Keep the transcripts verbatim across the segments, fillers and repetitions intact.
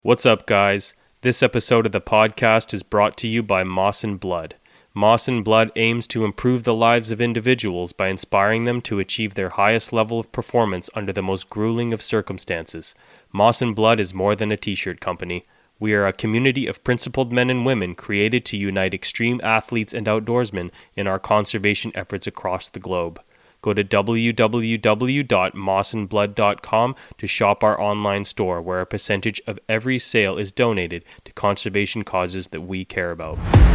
What's up, guys? This episode of the podcast is brought to you by Moss and Blood. Moss and Blood aims to improve the lives of individuals by inspiring them to achieve their highest level of performance under the most grueling of circumstances. Moss and Blood is more than a t-shirt company. We are a community of principled men and women created to unite extreme athletes and outdoorsmen in our conservation efforts across the globe. Go to w w w dot moss and blood dot com to shop our online store, where a percentage of every sale is donated to conservation causes that we care about.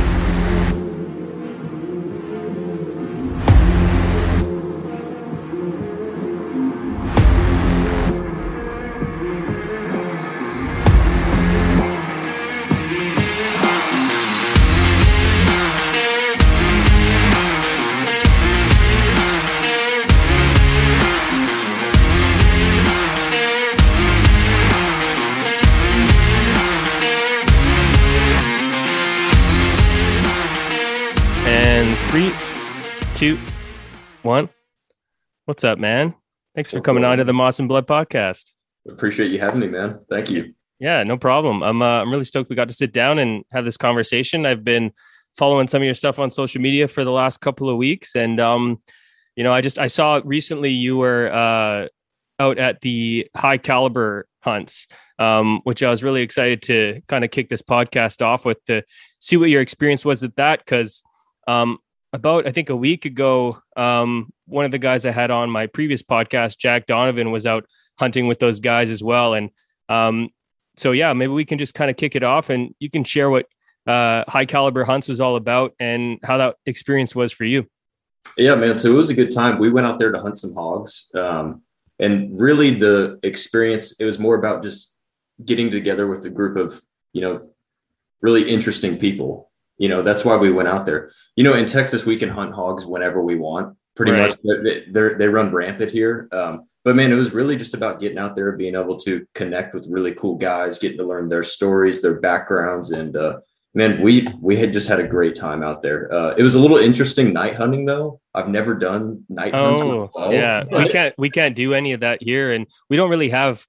Three, two, one. What's up, man? Thanks for coming on to the Moss and Blood podcast. Appreciate you having me, man. Thank you. Yeah, no problem. I'm uh, I'm really stoked we got to sit down and have this conversation. I've been following some of your stuff on social media for the last couple of weeks, and um, you know, I just I saw recently you were uh out at the high caliber hunts, um, which I was really excited to kind of kick this podcast off with to see what your experience was at that, because um. About, I think, a week ago, um, one of the guys I had on my previous podcast, Jack Donovan, was out hunting with those guys as well. And um, so, yeah, maybe we can just kind of kick it off and you can share what uh, High Caliber Hunts was all about and how that experience was for you. Yeah, man. So it was a good time. We went out there to hunt some hogs. Um, and really the experience, it was more about just getting together with a group of, you know, really interesting people. You know, that's why we went out there. You know, in Texas, we can hunt hogs whenever we want. Pretty right. much, they they run rampant here. Um, but man, it was really just about getting out there, being able to connect with really cool guys, getting to learn their stories, their backgrounds, and uh, man, we we had just had a great time out there. Uh, it was a little interesting night hunting, though. I've never done night hunts. Oh, well, yeah, but... we can't we can't do any of that here, and we don't really have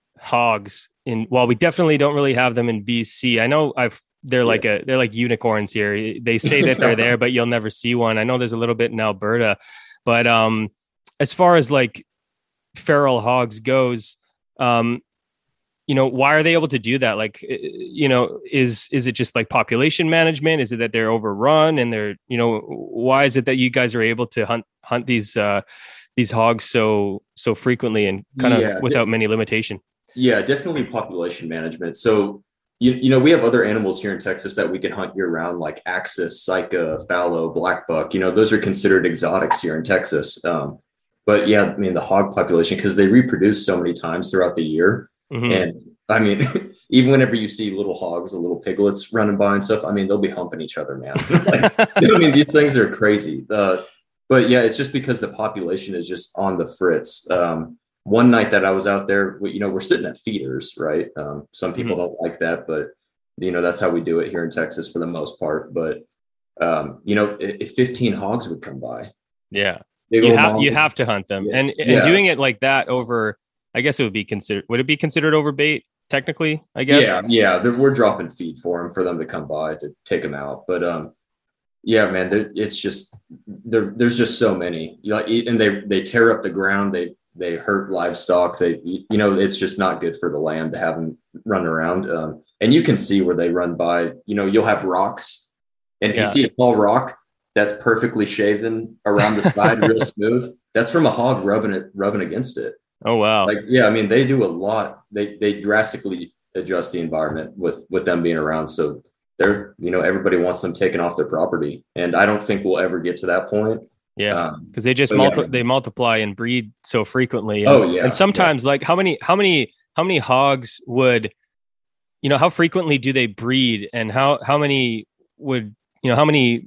hogs in. Well, we definitely don't really have them in B C. I know I've. They're like yeah. a they're like unicorns here. They say that they're there, but you'll never see one. I know there's a little bit in Alberta, but um, as far as like feral hogs goes, um, you know, why are they able to do that? Like, you know, is is it just like population management? Is it that they're overrun and they're, you know, why is it that you guys are able to hunt hunt these uh, these hogs so so frequently and kind of yeah, without de- many limitation? Yeah, definitely population management. So. You, you know, we have other animals here in Texas that we can hunt year round, like axis, sika, fallow, black buck. You know, those are considered exotics here in Texas. Um, but yeah, I mean, the hog population, because they reproduce so many times throughout the year. Mm-hmm. And I mean, even whenever you see little hogs, the little piglets running by and stuff, I mean, they'll be humping each other, man. Like, I mean, these things are crazy. Uh, but yeah, it's just because the population is just on the fritz. Um, One night that I was out there, we, you know, we're sitting at feeders, right? Um, some people mm-hmm. don't like that, but, you know, that's how we do it here in Texas for the most part. But, um, you know, if, if fifteen hogs would come by. Yeah. You, ha- you have to hunt them. Yeah. And, and yeah. doing it like that over, I guess it would be considered, would it be considered over bait technically, I guess? Yeah. Yeah. We're dropping feed for them, for them to come by to take them out. But, um, yeah, man, it's just, there, there's just so many, you know, and they, they tear up the ground. They, They hurt livestock. They, you know, it's just not good for the land to have them run around. Um, and you can see where they run by, you know, you'll have rocks. And if yeah. you see a tall rock that's perfectly shaven around the side, real smooth, that's from a hog rubbing it, rubbing against it. Oh, wow. Like, yeah, I mean, they do a lot. They, they drastically adjust the environment with, with them being around. So they're, you know, everybody wants them taken off their property. And I don't think we'll ever get to that point. Yeah, because um, they just multi- yeah. they multiply and breed so frequently. And, oh yeah, and sometimes yeah. like how many how many how many hogs would, you know, how frequently do they breed, and how how many would, you know, how many,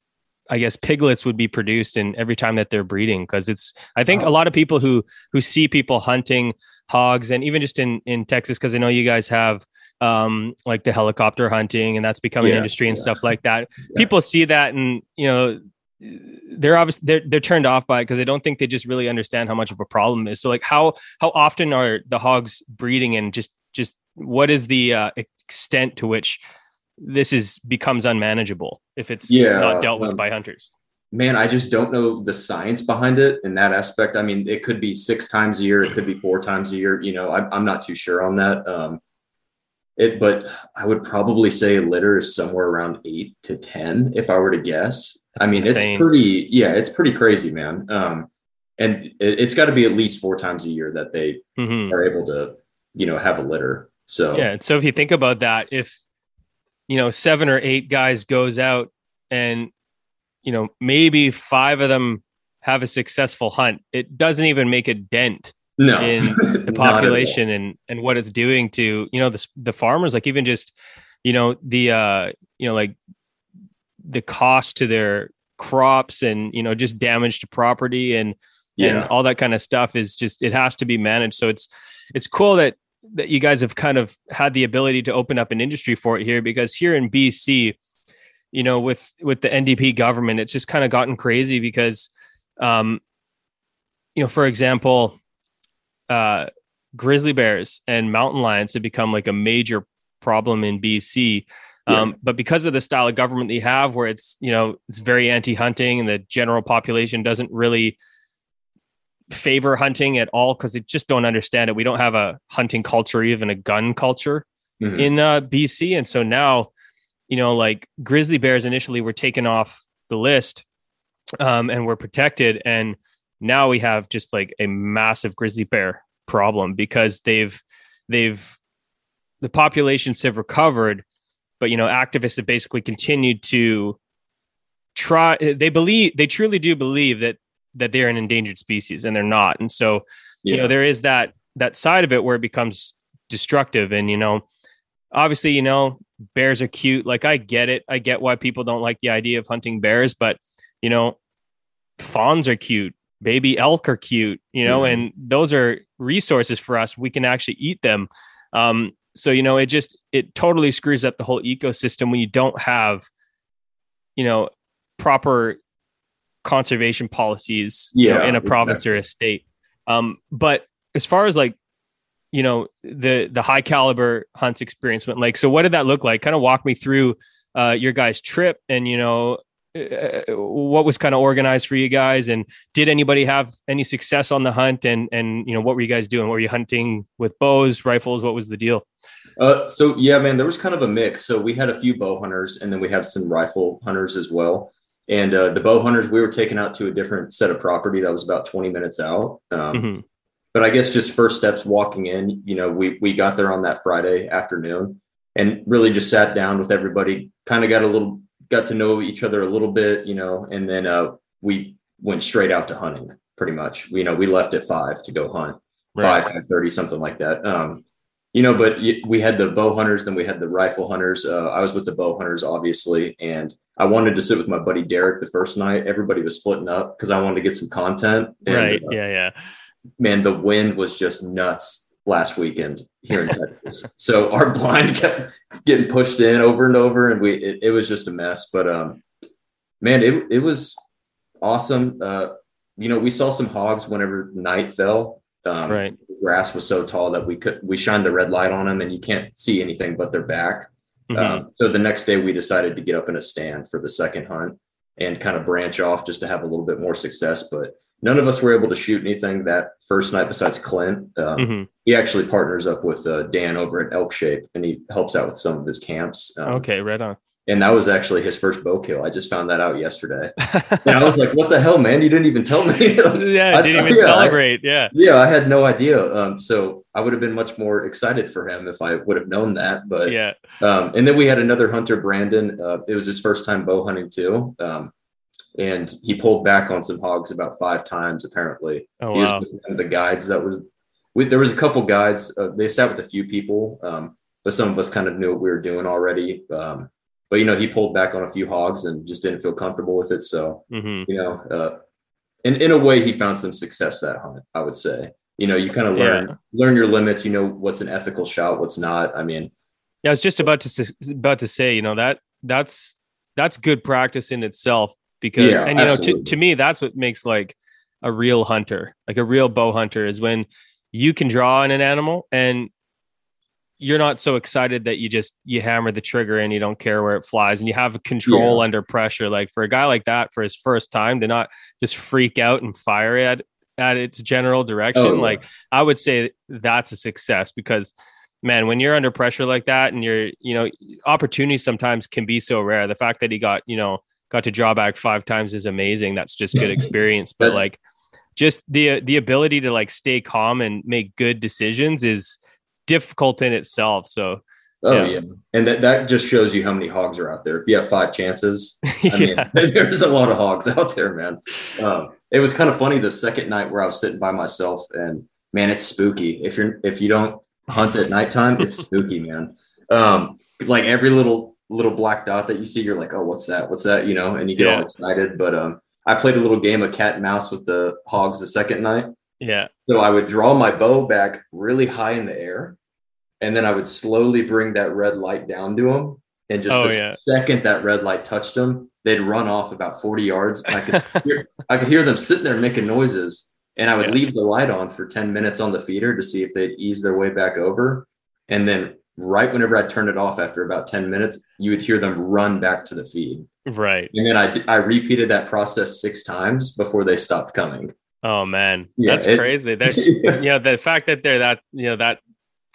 I guess, piglets would be produced in every time that they're breeding? Because it's, I think oh. a lot of people who who see people hunting hogs, and even just in in Texas, because I know you guys have um like the helicopter hunting, and that's becoming yeah, an industry and yeah. stuff like that. Yeah. People see that, and you know, they're obviously they're they're turned off by it because they don't think they just really understand how much of a problem it is. So like how how often are the hogs breeding and just just what is the uh, extent to which this is becomes unmanageable if it's yeah, not dealt with um, by hunters? Man, I just don't know the science behind it in that aspect. I mean, it could be six times a year. It could be four times a year. You know, I, I'm not too sure on that. Um, it, but I would probably say a litter is somewhere around eight to ten, if I were to guess. That's I mean, insane. It's pretty, yeah, it's pretty crazy, man. Um, and it, it's got to be at least four times a year that they mm-hmm. are able to, you know, have a litter. So, yeah. So if you think about that, if, you know, seven or eight guys goes out and, you know, maybe five of them have a successful hunt, it doesn't even make a dent no. in the population and, and what it's doing to, you know, the, the farmers, like even just, you know, the, uh, you know, like the cost to their crops and, you know, just damage to property and, yeah. and all that kind of stuff is just, it has to be managed. So it's, it's cool that, that you guys have kind of had the ability to open up an industry for it here, because here in B C, you know, with, with the N D P government, it's just kind of gotten crazy because, um, you know, for example, uh, grizzly bears and mountain lions have become like a major problem in B C. Um, yeah. But because of the style of government they have, where it's, you know, it's very anti-hunting and the general population doesn't really favor hunting at all because they just don't understand it. We don't have a hunting culture, even a gun culture mm-hmm. in uh, B C. And so now, you know, like grizzly bears initially were taken off the list um, and were protected. And now we have just like a massive grizzly bear problem because they've, they've, the populations have recovered, but, you know, activists have basically continued to try. They believe, they truly do believe that, that they're an endangered species and they're not. And so, yeah. you know, there is that, that side of it where it becomes destructive. And, you know, obviously, you know, bears are cute. Like I get it. I get why people don't like the idea of hunting bears, but, you know, fawns are cute. Baby elk are cute, you know, mm-hmm. and those are resources for us. We can actually eat them. Um, so, you know, it just, it totally screws up the whole ecosystem when you don't have, you know, proper conservation policies yeah, you know, in a province exactly. or a state. Um, but as far as like, you know, the, the high caliber hunts experience went like, so what did that look like? Kind of walk me through uh, your guys' trip and, you know, uh, what was kind of organized for you guys, and did anybody have any success on the hunt? And, and, you know, what were you guys doing? Were you hunting with bows, rifles? What was the deal? Uh, so yeah, man, there was kind of a mix. So we had a few bow hunters and then we had some rifle hunters as well. And uh, the bow hunters, we were taken out to a different set of property that was about twenty minutes out. Um, mm-hmm. But I guess just first steps walking in, you know, we we got there on that Friday afternoon and really just sat down with everybody, kind of got a little, got to know each other a little bit, you know, and then uh, we went straight out to hunting pretty much. We, you know, we left at five to go hunt, right. five, five thirty, something like that. Um, you know, but we had the bow hunters, then we had the rifle hunters. Uh, I was with the bow hunters, obviously, and I wanted to sit with my buddy Derek the first night. Everybody was splitting up because I wanted to get some content. And, right. Uh, yeah. Yeah. Man, the wind was just nuts last weekend here in Texas. So our blind kept getting pushed in over and over, and we it, it was just a mess. But um, man, it it was awesome. Uh, you know, we saw some hogs whenever night fell. Um, right. The grass was so tall that we could we shined the red light on them, and you can't see anything but their back. Mm-hmm. Um, so the next day, we decided to get up in a stand for the second hunt and kind of branch off just to have a little bit more success. But none of us were able to shoot anything that first night besides Clint. Um, mm-hmm. He actually partners up with uh, Dan over at Elk Shape, and he helps out with some of his camps. Um, okay, right on. And that was actually his first bow kill. I just found that out yesterday. And I was like, what the hell, man? You didn't even tell me. yeah, I didn't even yeah, celebrate. I, yeah. Yeah, I had no idea. Um, so I would have been much more excited for him if I would have known that. But yeah. Um, and then we had another hunter, Brandon. Uh, it was his first time bow hunting too. Um, and he pulled back on some hogs about five times, apparently. Oh, he wow. was with the guides that was, we, there was a couple guides. Uh, they sat with a few people, um, but some of us kind of knew what we were doing already. Um, But, you know, he pulled back on a few hogs and just didn't feel comfortable with it. So, mm-hmm. you know, uh, in, in a way, he found some success that hunt, I would say. You know, you kind of learn yeah. learn your limits. You know, what's an ethical shot, what's not. I mean. Yeah, I was just about to about to say, you know, that that's that's good practice in itself. Because, yeah, and, you absolutely. know, to, to me, that's what makes like a real hunter, like a real bow hunter is when you can draw on an animal and you're not so excited that you just, you hammer the trigger and you don't care where it flies and you have control yeah. under pressure. Like for a guy like that, for his first time to not just freak out and fire at, at its general direction. Oh, yeah. Like I would say that's a success because man, when you're under pressure like that and you're, you know, opportunities sometimes can be so rare. The fact that he got, you know, got to draw back five times is amazing. That's just good experience. But like just the, the ability to like stay calm and make good decisions is difficult in itself. So oh yeah, yeah. And that, that just shows you how many hogs are out there. If you have five chances, I mean, yeah. there's a lot of hogs out there, man. Um, it was kind of funny the second night where I was sitting by myself, and man, it's spooky. If you're if you don't hunt at nighttime, it's spooky, man. Um, like every little little black dot that you see, you're like, oh, what's that? What's that? You know, and you get yeah. all excited. But um, I played a little game of cat and mouse with the hogs the second night. Yeah. So I would draw my bow back really high in the air, and then I would slowly bring that red light down to them. And just oh, the yeah. second that red light touched them, they'd run off about forty yards. And I could hear, I could hear them sitting there making noises. And I would yeah. leave the light on for ten minutes on the feeder to see if they'd ease their way back over. And then right whenever I turned it off after about ten minutes, you would hear them run back to the feed. Right. And then I, I repeated that process six times before they stopped coming. Oh man, yeah, that's it, crazy. There's, yeah. you know, the fact that they're that, you know, that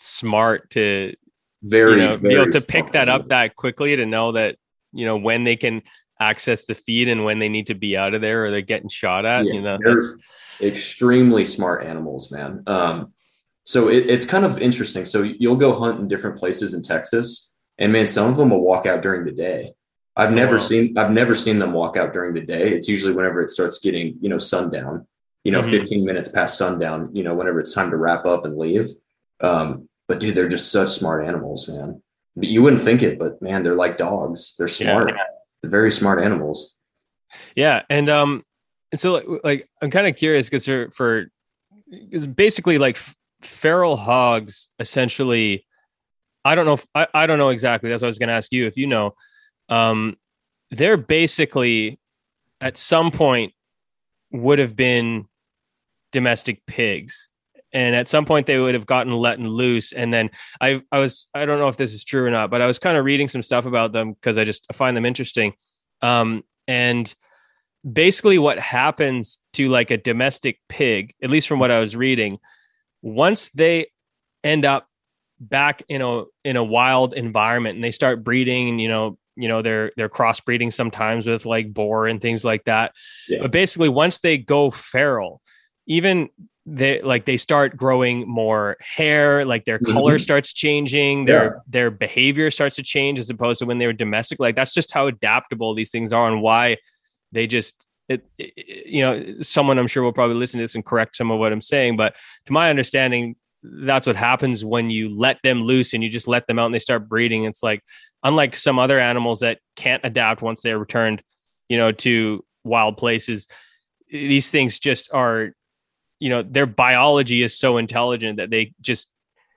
smart to very, you know, very be able to pick that up that quickly to know that, you know, when they can access the feed and when they need to be out of there or they're getting shot at, yeah, you know, that's extremely smart animals, man. Um, so it, it's kind of interesting. So you'll go hunt in different places in Texas, and man, some of them will walk out during the day. I've never oh, wow. seen, I've never seen them walk out during the day. It's usually whenever it starts getting, you know, sundown. You know, mm-hmm. fifteen minutes past sundown, you know, whenever it's time to wrap up and leave. Um, but dude, they're just such smart animals, man. But you wouldn't think it, but man, they're like dogs. They're smart. Yeah. They're very smart animals. Yeah. And, um, and so like, like I'm kind of curious because for, for, because basically like feral hogs, essentially, I don't know if I, I don't know exactly. That's what I was going to ask you. If you know, um, they're basically at some point would have been domestic pigs, and at some point they would have gotten let loose. And then I, I was, I don't know if this is true or not, but I was kind of reading some stuff about them because I just I find them interesting. Um, and basically what happens to like a domestic pig, at least from what I was reading, once they end up back in a, in a wild environment and they start breeding, and, you know, you know, they're, they're crossbreeding sometimes with like boar and things like that. Yeah. But basically once they go feral, even they like they start growing more hair, like their mm-hmm. color starts changing, their yeah. their behavior starts to change as opposed to when they were domestic. Like that's just how adaptable these things are, and why they just it, it, you know, someone I'm sure will probably listen to this and correct some of what I'm saying, but to my understanding, that's what happens when you let them loose and you just let them out and they start breeding. It's like, unlike some other animals that can't adapt once they're returned, you know, to wild places, these things just are, you know, their biology is so intelligent that they just,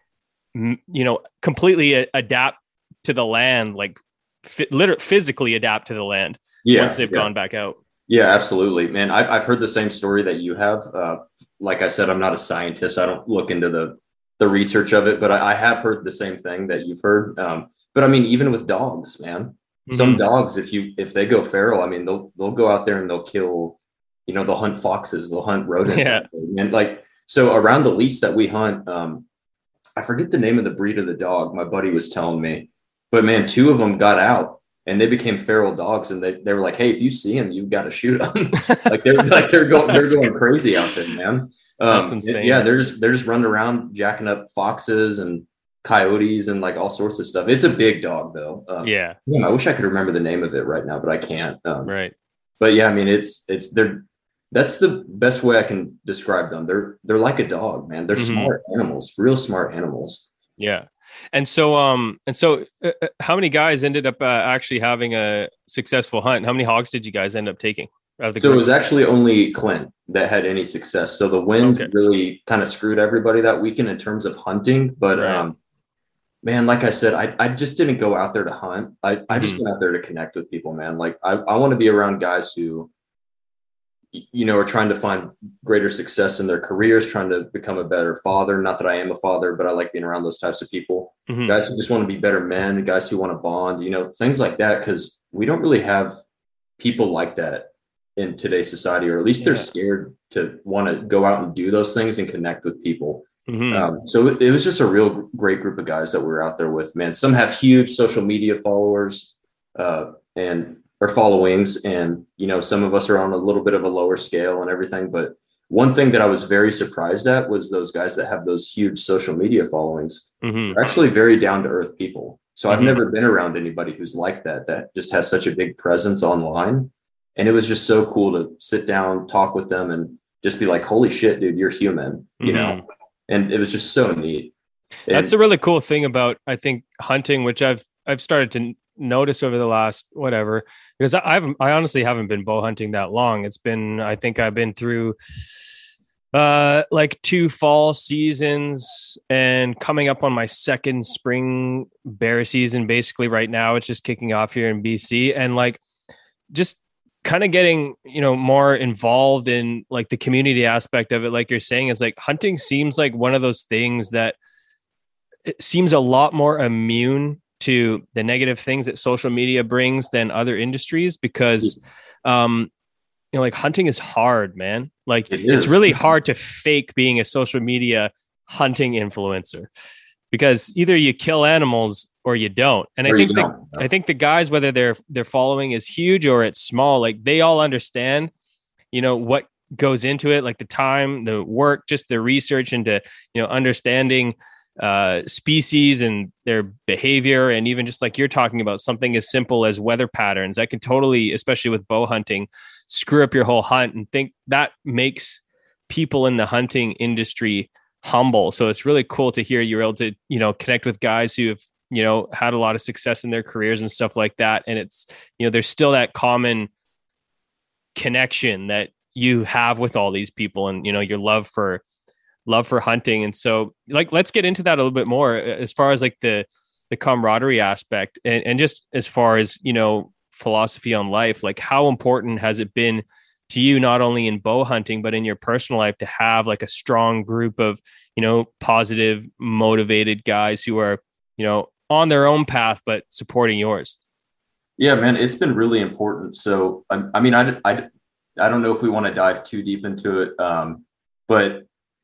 you know, completely a- adapt to the land, like f- literally physically adapt to the land yeah, once they've yeah. gone back out. Yeah, absolutely, man. I've, I've heard the same story that you have. Uh, like I said, I'm not a scientist. I don't look into the, the research of it, but I, I have heard the same thing that you've heard. Um, but I mean, even with dogs, man, mm-hmm. some dogs, if you, if they go feral, I mean, they'll, they'll go out there and they'll kill, you know, they'll hunt foxes, they'll hunt rodents. Yeah. And like, so around the lease that we hunt, um, I forget the name of the breed of the dog. My buddy was telling me, but man, two of them got out and they became feral dogs, and they, they were like, hey, if you see them, you got to shoot them. like they're like, they're going, they're going crazy out there, man. Um, That's insane. Yeah. They're just, they're just running around jacking up foxes and coyotes and like all sorts of stuff. It's a big dog though. Um, yeah. yeah. I wish I could remember the name of it right now, but I can't. Um, right. But yeah, I mean, it's, it's, they're, that's the best way I can describe them. They're, they're like a dog, man. They're mm-hmm. smart animals, real smart animals. Yeah. And so, um, and so uh, how many guys ended up uh, actually having a successful hunt? How many hogs did you guys end up taking? So group? It was actually only Clint that had any success. So the wind okay. really kind of screwed everybody that weekend in terms of hunting. But, right. um, man, like I said, I, I just didn't go out there to hunt. I, I just mm-hmm. went out there to connect with people, man. Like I, I want to be around guys who, you know, are trying to find greater success in their careers, trying to become a better father. Not that I am a father, but I like being around those types of people. Mm-hmm. guys who just want to be better men, guys who want to bond, you know, things like that. Cause we don't really have people like that in today's society, or at least they're Yeah. scared to want to go out and do those things and connect with people. Mm-hmm. Um, so it, it was just a real great group of guys that we were out there with, man. Some have huge social media followers uh, and or followings. And, you know, some of us are on a little bit of a lower scale and everything. But one thing that I was very surprised at was those guys that have those huge social media followings Mm-hmm. are actually very down to earth people. So I've Mm-hmm. never been around anybody who's like that, that just has such a big presence online. And it was just so cool to sit down, talk with them, and just be like, holy shit, dude, you're human, you Mm-hmm. know? And it was just so neat. And That's the really cool thing about, I think, hunting, which I've I've started to notice over the last whatever, because I- I've I honestly haven't been bow hunting that long. It's been, I think I've been through uh like two fall seasons and coming up on my second spring bear season. Basically right now it's just kicking off here in B C, and like just kind of getting, you know, more involved in like the community aspect of it. Like you're saying, it's like hunting seems like one of those things that it seems a lot more immune to the negative things that social media brings than other industries, because um you know, like hunting is hard, man. Like it it's is. really hard to fake being a social media hunting influencer, because either you kill animals or you don't. And Or I you think the, don't. I think the guys, whether their their following is huge or it's small, like they all understand, you know, what goes into it, like the time, the work, just the research into, you know, understanding uh species and their behavior. And even just like you're talking about, something as simple as weather patterns, I can totally, especially with bow hunting, screw up your whole hunt, and think that makes people in the hunting industry humble. So it's really cool to hear you're able to, you know, connect with guys who have, you know, had a lot of success in their careers and stuff like that. And it's, you know, there's still that common connection that you have with all these people, and, you know, your love for love for hunting. And so like, let's get into that a little bit more as far as like the, the camaraderie aspect, and, and just as far as, you know, philosophy on life. Like how important has it been to you, not only in bow hunting, but in your personal life, to have like a strong group of, you know, positive, motivated guys who are, you know, on their own path, but supporting yours? Yeah, man, it's been really important. So, I, I mean, I, I, I don't know if we want to dive too deep into it, um, but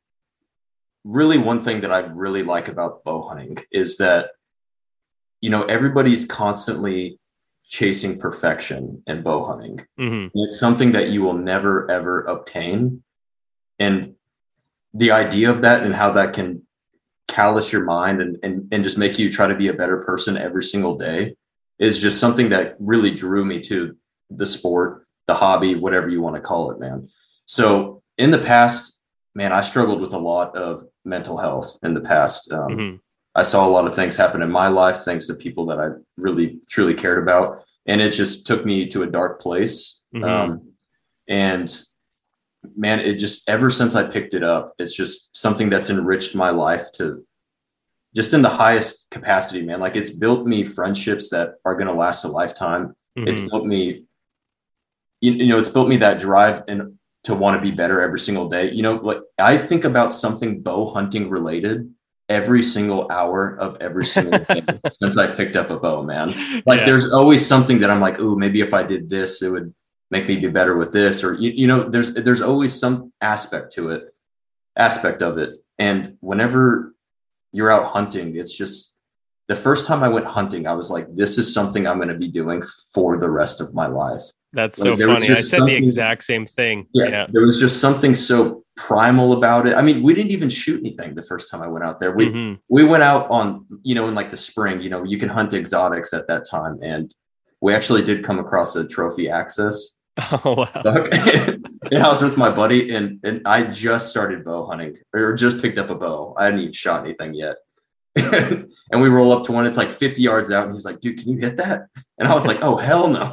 really one thing that I really like about bow hunting is that, you know, everybody's constantly chasing perfection in bow hunting. Mm-hmm. It's something that you will never, ever obtain. And the idea of that and how that can callous your mind and, and, and just make you try to be a better person every single day is just something that really drew me to the sport, the hobby, whatever you want to call it, man. So in the past, man, I struggled with a lot of mental health in the past. Um, Mm-hmm. I saw a lot of things happen in my life, thanks to people that I really, truly cared about. And it just took me to a dark place. Mm-hmm. Um, and man, it just, ever since I picked it up, it's just something that's enriched my life to just in the highest capacity, man. Like it's built me friendships that are going to last a lifetime. Mm-hmm. It's built me, you, you know, it's built me that drive and to want to be better every single day. You know, like I think about something bow hunting related every single hour of every single day since I picked up a bow, man. Like Yeah. there's always something that I'm like, ooh, maybe if I did this, it would make me be better with this. Or, you, you know, there's, there's always some aspect to it, aspect of it. And whenever you're out hunting, it's just the first time I went hunting, I was like, this is something I'm going to be doing for the rest of my life. That's Like, so there was funny. I just said the something- exact same thing. Yeah, Yeah. there was just something so primal about it. I mean, we didn't even shoot anything the first time I went out there. We Mm-hmm. we went out on, you know, in like the spring, you know, you can hunt exotics at that time. And we actually did come across a trophy access Oh, wow. buck. And I was with my buddy and, and I just started bow hunting or just picked up a bow. I hadn't even shot anything yet. And we roll up to one, it's like fifty yards out. And he's like, dude, can you hit that? And I was like, oh, hell no.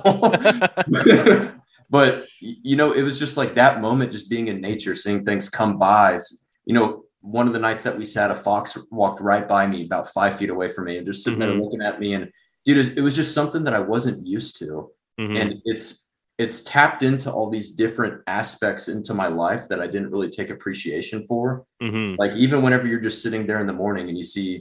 But, you know, it was just like that moment, just being in nature, seeing things come by. You know, one of the nights that we sat, a fox walked right by me about five feet away from me and just sitting Mm-hmm. there looking at me. And dude, it was, it was just something that I wasn't used to. Mm-hmm. And it's, it's tapped into all these different aspects into my life that I didn't really take appreciation for. Mm-hmm. Like even whenever you're just sitting there in the morning and you see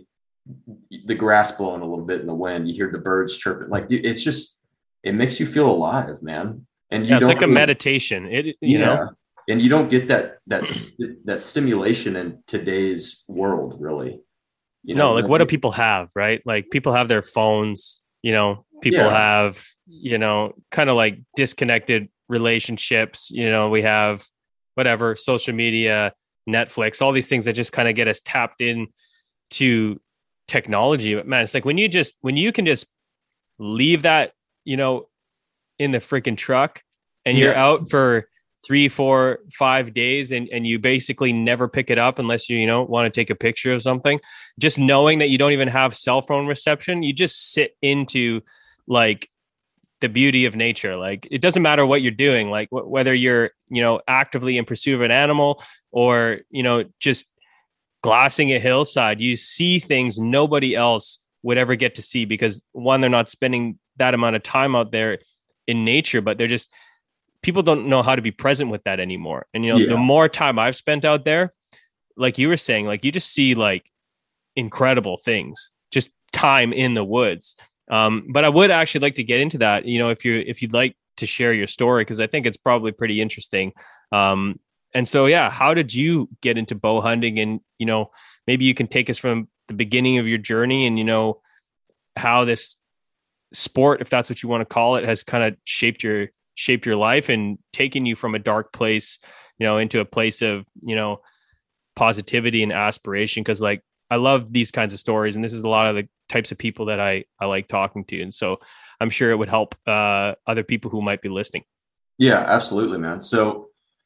the grass blowing a little bit in the wind. You hear the birds chirping. Like it's just, it makes you feel alive, man. And you yeah, it's don't like a really, meditation. It, you yeah. know, And you don't get that, that, that stimulation in today's world, really. You know, no, like what do people have, right? Like people have their phones, you know, people yeah. have, you know, kind of like disconnected relationships. You know, we have whatever, social media, Netflix, all these things that just kind of get us tapped in to technology. But man, it's like when you just, when you can just leave that, you know, in the freaking truck and Yeah. you're out for three, four, five days and, and you basically never pick it up unless you, you know, want to take a picture of something, just knowing that you don't even have cell phone reception, you just sit into like the beauty of nature. Like it doesn't matter what you're doing, like wh- whether you're, you know, actively in pursuit of an animal or, you know, just glassing a hillside, you see things nobody else would ever get to see because one, they're not spending that amount of time out there in nature, but they're just, people don't know how to be present with that anymore. And, you know, Yeah. the more time I've spent out there, like you were saying, like you just see like incredible things, just time in the woods. Um, but I would actually like to get into that, you know, if you, if you'd like to share your story, cause I think it's probably pretty interesting. Um, and so, yeah, how did you get into bow hunting? And, you know, maybe you can take us from the beginning of your journey and, you know, how this sport, if that's what you want to call it, has kind of shaped your, shaped your life and taken you from a dark place, you know, into a place of, you know, positivity and aspiration. Cause like, I love these kinds of stories. And this is a lot of the types of people that I, I like talking to. And so I'm sure it would help uh, other people who might be listening. Yeah, absolutely, man. So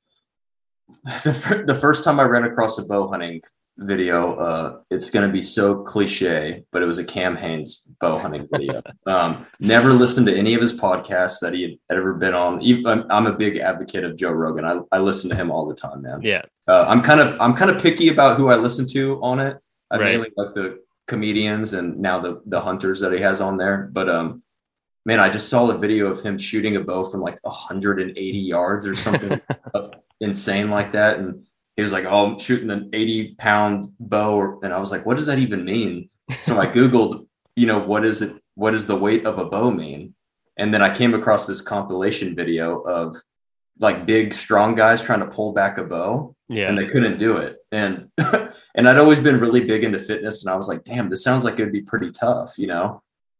the, the first time I ran across a bow hunting video, uh, it's going to be so cliche, but it was a Cam Hanes bow hunting video. um, never listened to any of his podcasts that he had ever been on. Even, I'm, I'm a big advocate of Joe Rogan. I, I listen to him all the time, man. Yeah. Uh, I'm kind of, I'm kind of picky about who I listen to on it. I Right. mainly like the comedians and now the, the hunters that he has on there. But, um, man, I just saw a video of him shooting a bow from like one hundred eighty yards or something insane like that. And he was like, oh, I'm shooting an eighty pound bow. And I was like, what does that even mean? So I Googled, you know, what is it? What does the weight of a bow mean? And then I came across this compilation video of like big, strong guys trying to pull back a bow. Yeah. And they couldn't do it. And, and I'd always been really big into fitness. And I was like, damn, this sounds like it'd be pretty tough, you know?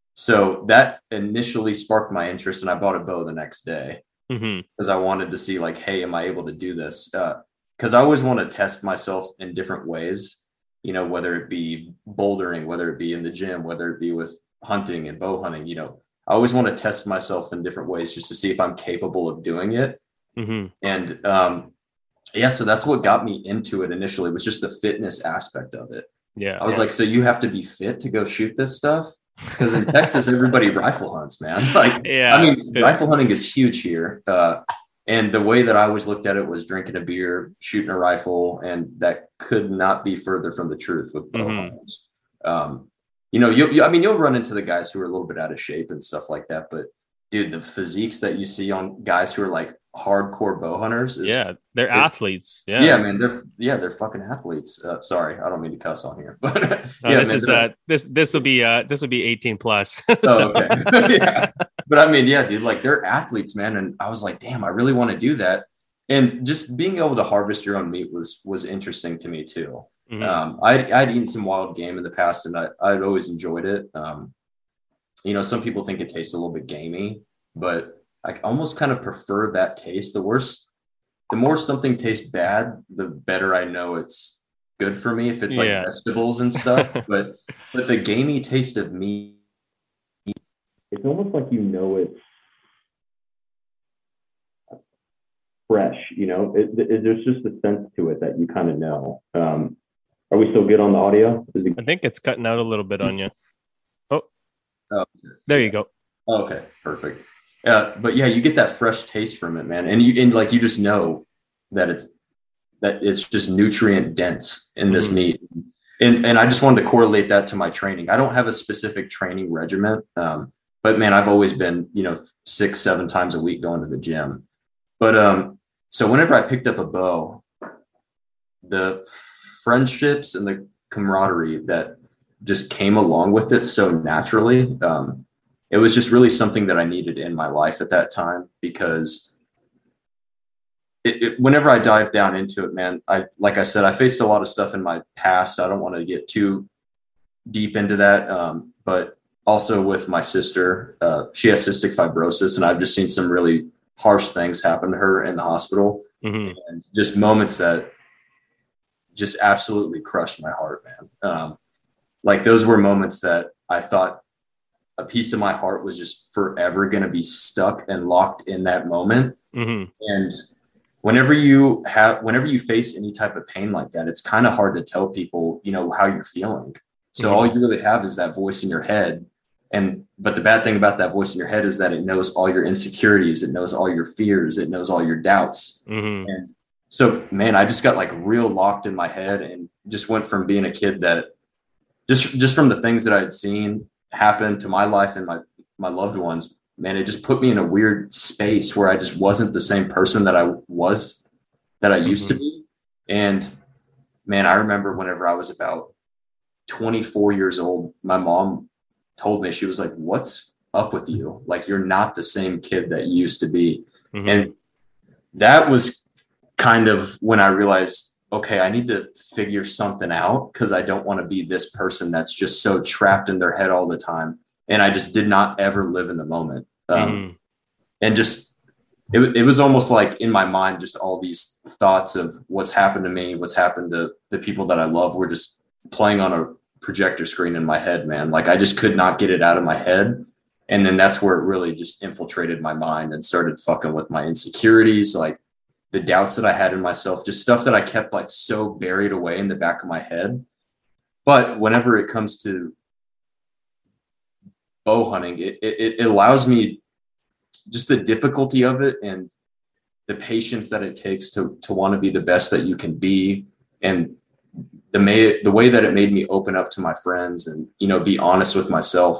So that initially sparked my interest and I bought a bow the next day because mm-hmm. I wanted to see like, hey, am I able to do this? Uh, Cause I always want to test myself in different ways, you know, whether it be bouldering, whether it be in the gym, whether it be with hunting and bow hunting, you know, I always want to test myself in different ways just to see if I'm capable of doing it. Mm-hmm. And, um, yeah, so that's what got me into it initially was just the fitness aspect of it. Yeah. I was like, so you have to be fit to go shoot this stuff? Because in Texas, everybody rifle hunts, man. Like, yeah. I mean, yeah. rifle hunting is huge here. Uh, and the way that I always looked at it was drinking a beer, shooting a rifle, and that could not be further from the truth with bow mm-hmm. hunters. Um, you know, you, you, I mean, you'll run into the guys who are a little bit out of shape and stuff like that, but dude, the physiques that you see on guys who are like hardcore bow hunters. Is, yeah. They're it, athletes. Yeah. Yeah, man. They're, yeah, they're fucking athletes. Uh, sorry. I don't mean to cuss on here, but no, yeah, this man, is, uh, this, this will be, uh, this will be eighteen plus. Oh, okay. Yeah. But I mean, yeah, dude, like they're athletes, man. And I was like, damn, I really want to do that. And just being able to harvest your own meat was, was interesting to me too. Mm-hmm. Um, I'd, I'd eaten some wild game in the past and I, I'd always enjoyed it. Um, you know, some people think it tastes a little bit gamey, but I almost kind of prefer that taste. The worse, the more something tastes bad, the better I know it's good for me if it's like yeah. vegetables and stuff. but but the gamey taste of meat, it's almost like you know it's fresh. You know, it, it, there's just a sense to it that you kind of know. Um, are we still good on the audio? Is it- I think it's cutting out a little bit on you. Oh, oh there you go. Oh, okay, perfect. Uh, but yeah, you get that fresh taste from it, man. And you, and like, you just know that it's, that it's just nutrient dense in this mm-hmm. meat. And, and I just wanted to correlate that to my training. I don't have a specific training regimen. Um, but man, I've always been, you know, six, seven times a week going to the gym. But, um, so whenever I picked up a bow, the friendships and the camaraderie that just came along with it so naturally. Um, it was just really something that I needed in my life at that time, because it, it, whenever I dive down into it, man, I, like I said, I faced a lot of stuff in my past. I don't want to get too deep into that. Um, but also with my sister, uh, she has cystic fibrosis, and I've just seen some really harsh things happen to her in the hospital, mm-hmm. and just moments that just absolutely crushed my heart, man. Um, like those were moments that I thought a piece of my heart was just forever going to be stuck and locked in that moment. Mm-hmm. And whenever you have, whenever you face any type of pain like that, it's kind of hard to tell people, you know, how you're feeling. So mm-hmm. all you really have is that voice in your head. And, but the bad thing about that voice in your head is that it knows all your insecurities. It knows all your fears. It knows all your doubts. Mm-hmm. And so, man, I just got like real locked in my head, and just went from being a kid that just, just from the things that I had seen happen to my life and my, my loved ones, man, it just put me in a weird space where I just wasn't the same person that I was, that I used mm-hmm. to be. And man, I remember whenever I was about twenty-four years old, my mom told me, she was like, "What's up with you? Like, you're not the same kid that you used to be." Mm-hmm. And that was kind of when I realized, okay, I need to figure something out, because I don't want to be this person that's just so trapped in their head all the time. And I just did not ever live in the moment. Um, mm-hmm. And just, it, it was almost like in my mind, just all these thoughts of what's happened to me, what's happened to the people that I love, were just playing on a projector screen in my head, man. Like I just could not get it out of my head. And then that's where it really just infiltrated my mind and started fucking with my insecurities, like the doubts that I had in myself, just stuff that I kept like so buried away in the back of my head. But whenever it comes to bow hunting, it, it, it allows me, just the difficulty of it and the patience that it takes to, to want to be the best that you can be. And the may, the way that it made me open up to my friends and, you know, be honest with myself,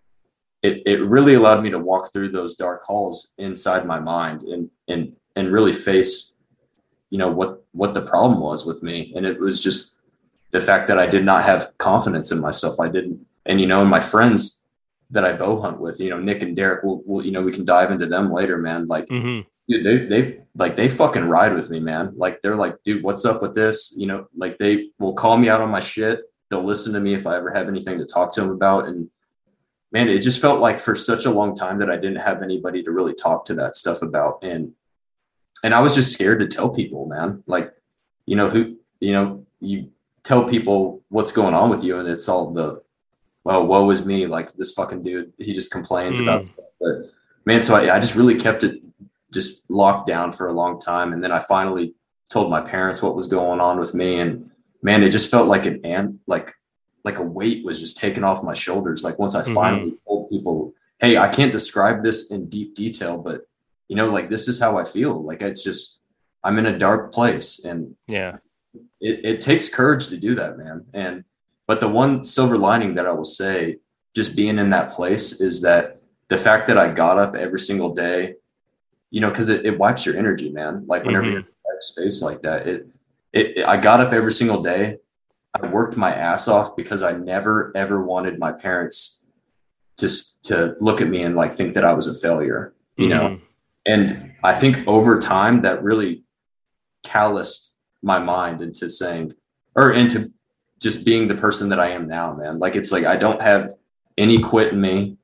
it, it really allowed me to walk through those dark halls inside my mind and, and, and really face, you know, what, what the problem was with me. And it was just the fact that I did not have confidence in myself. I didn't, and, you know, and my friends that I bow hunt with, you know, Nick and Derek, will will you know, we can dive into them later, man. Like, mm-hmm. dude, they, they like, they fucking ride with me, man. Like, they're like, dude, what's up with this? You know, like they will call me out on my shit. They'll listen to me if I ever have anything to talk to them about. And man, it just felt like for such a long time that I didn't have anybody to really talk to that stuff about. And, and I was just scared to tell people, man, like, you know, who, you know, you tell people what's going on with you, and it's all the, well, woe is me, like this fucking dude, he just complains mm. about stuff. But man, so I, I just really kept it just locked down for a long time. And then I finally told my parents what was going on with me. And man, it just felt like an ant, like, like a weight was just taken off my shoulders. Like once I mm-hmm. finally told people, hey, I can't describe this in deep detail, but you know, like this is how I feel. Like it's just, I'm in a dark place. And yeah, it, it takes courage to do that, man. And but the one silver lining that I will say, just being in that place, is that the fact that I got up every single day, you know, because it, it wipes your energy, man. Like whenever mm-hmm. you're in a space like that, it, it, it, I got up every single day. I worked my ass off because I never, ever wanted my parents to, to look at me and like think that I was a failure, you mm-hmm. know? And I think over time that really calloused my mind into saying, or into just being the person that I am now, man. Like, it's like, I don't have any quit in me.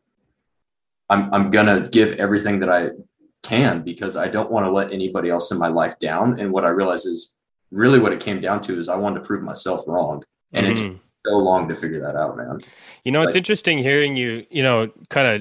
I'm, I'm going to give everything that I can, because I don't want to let anybody else in my life down. And what I realized is really what it came down to is I wanted to prove myself wrong. And mm. it took so long to figure that out, man. You know, it's like, interesting hearing you, you know, kind of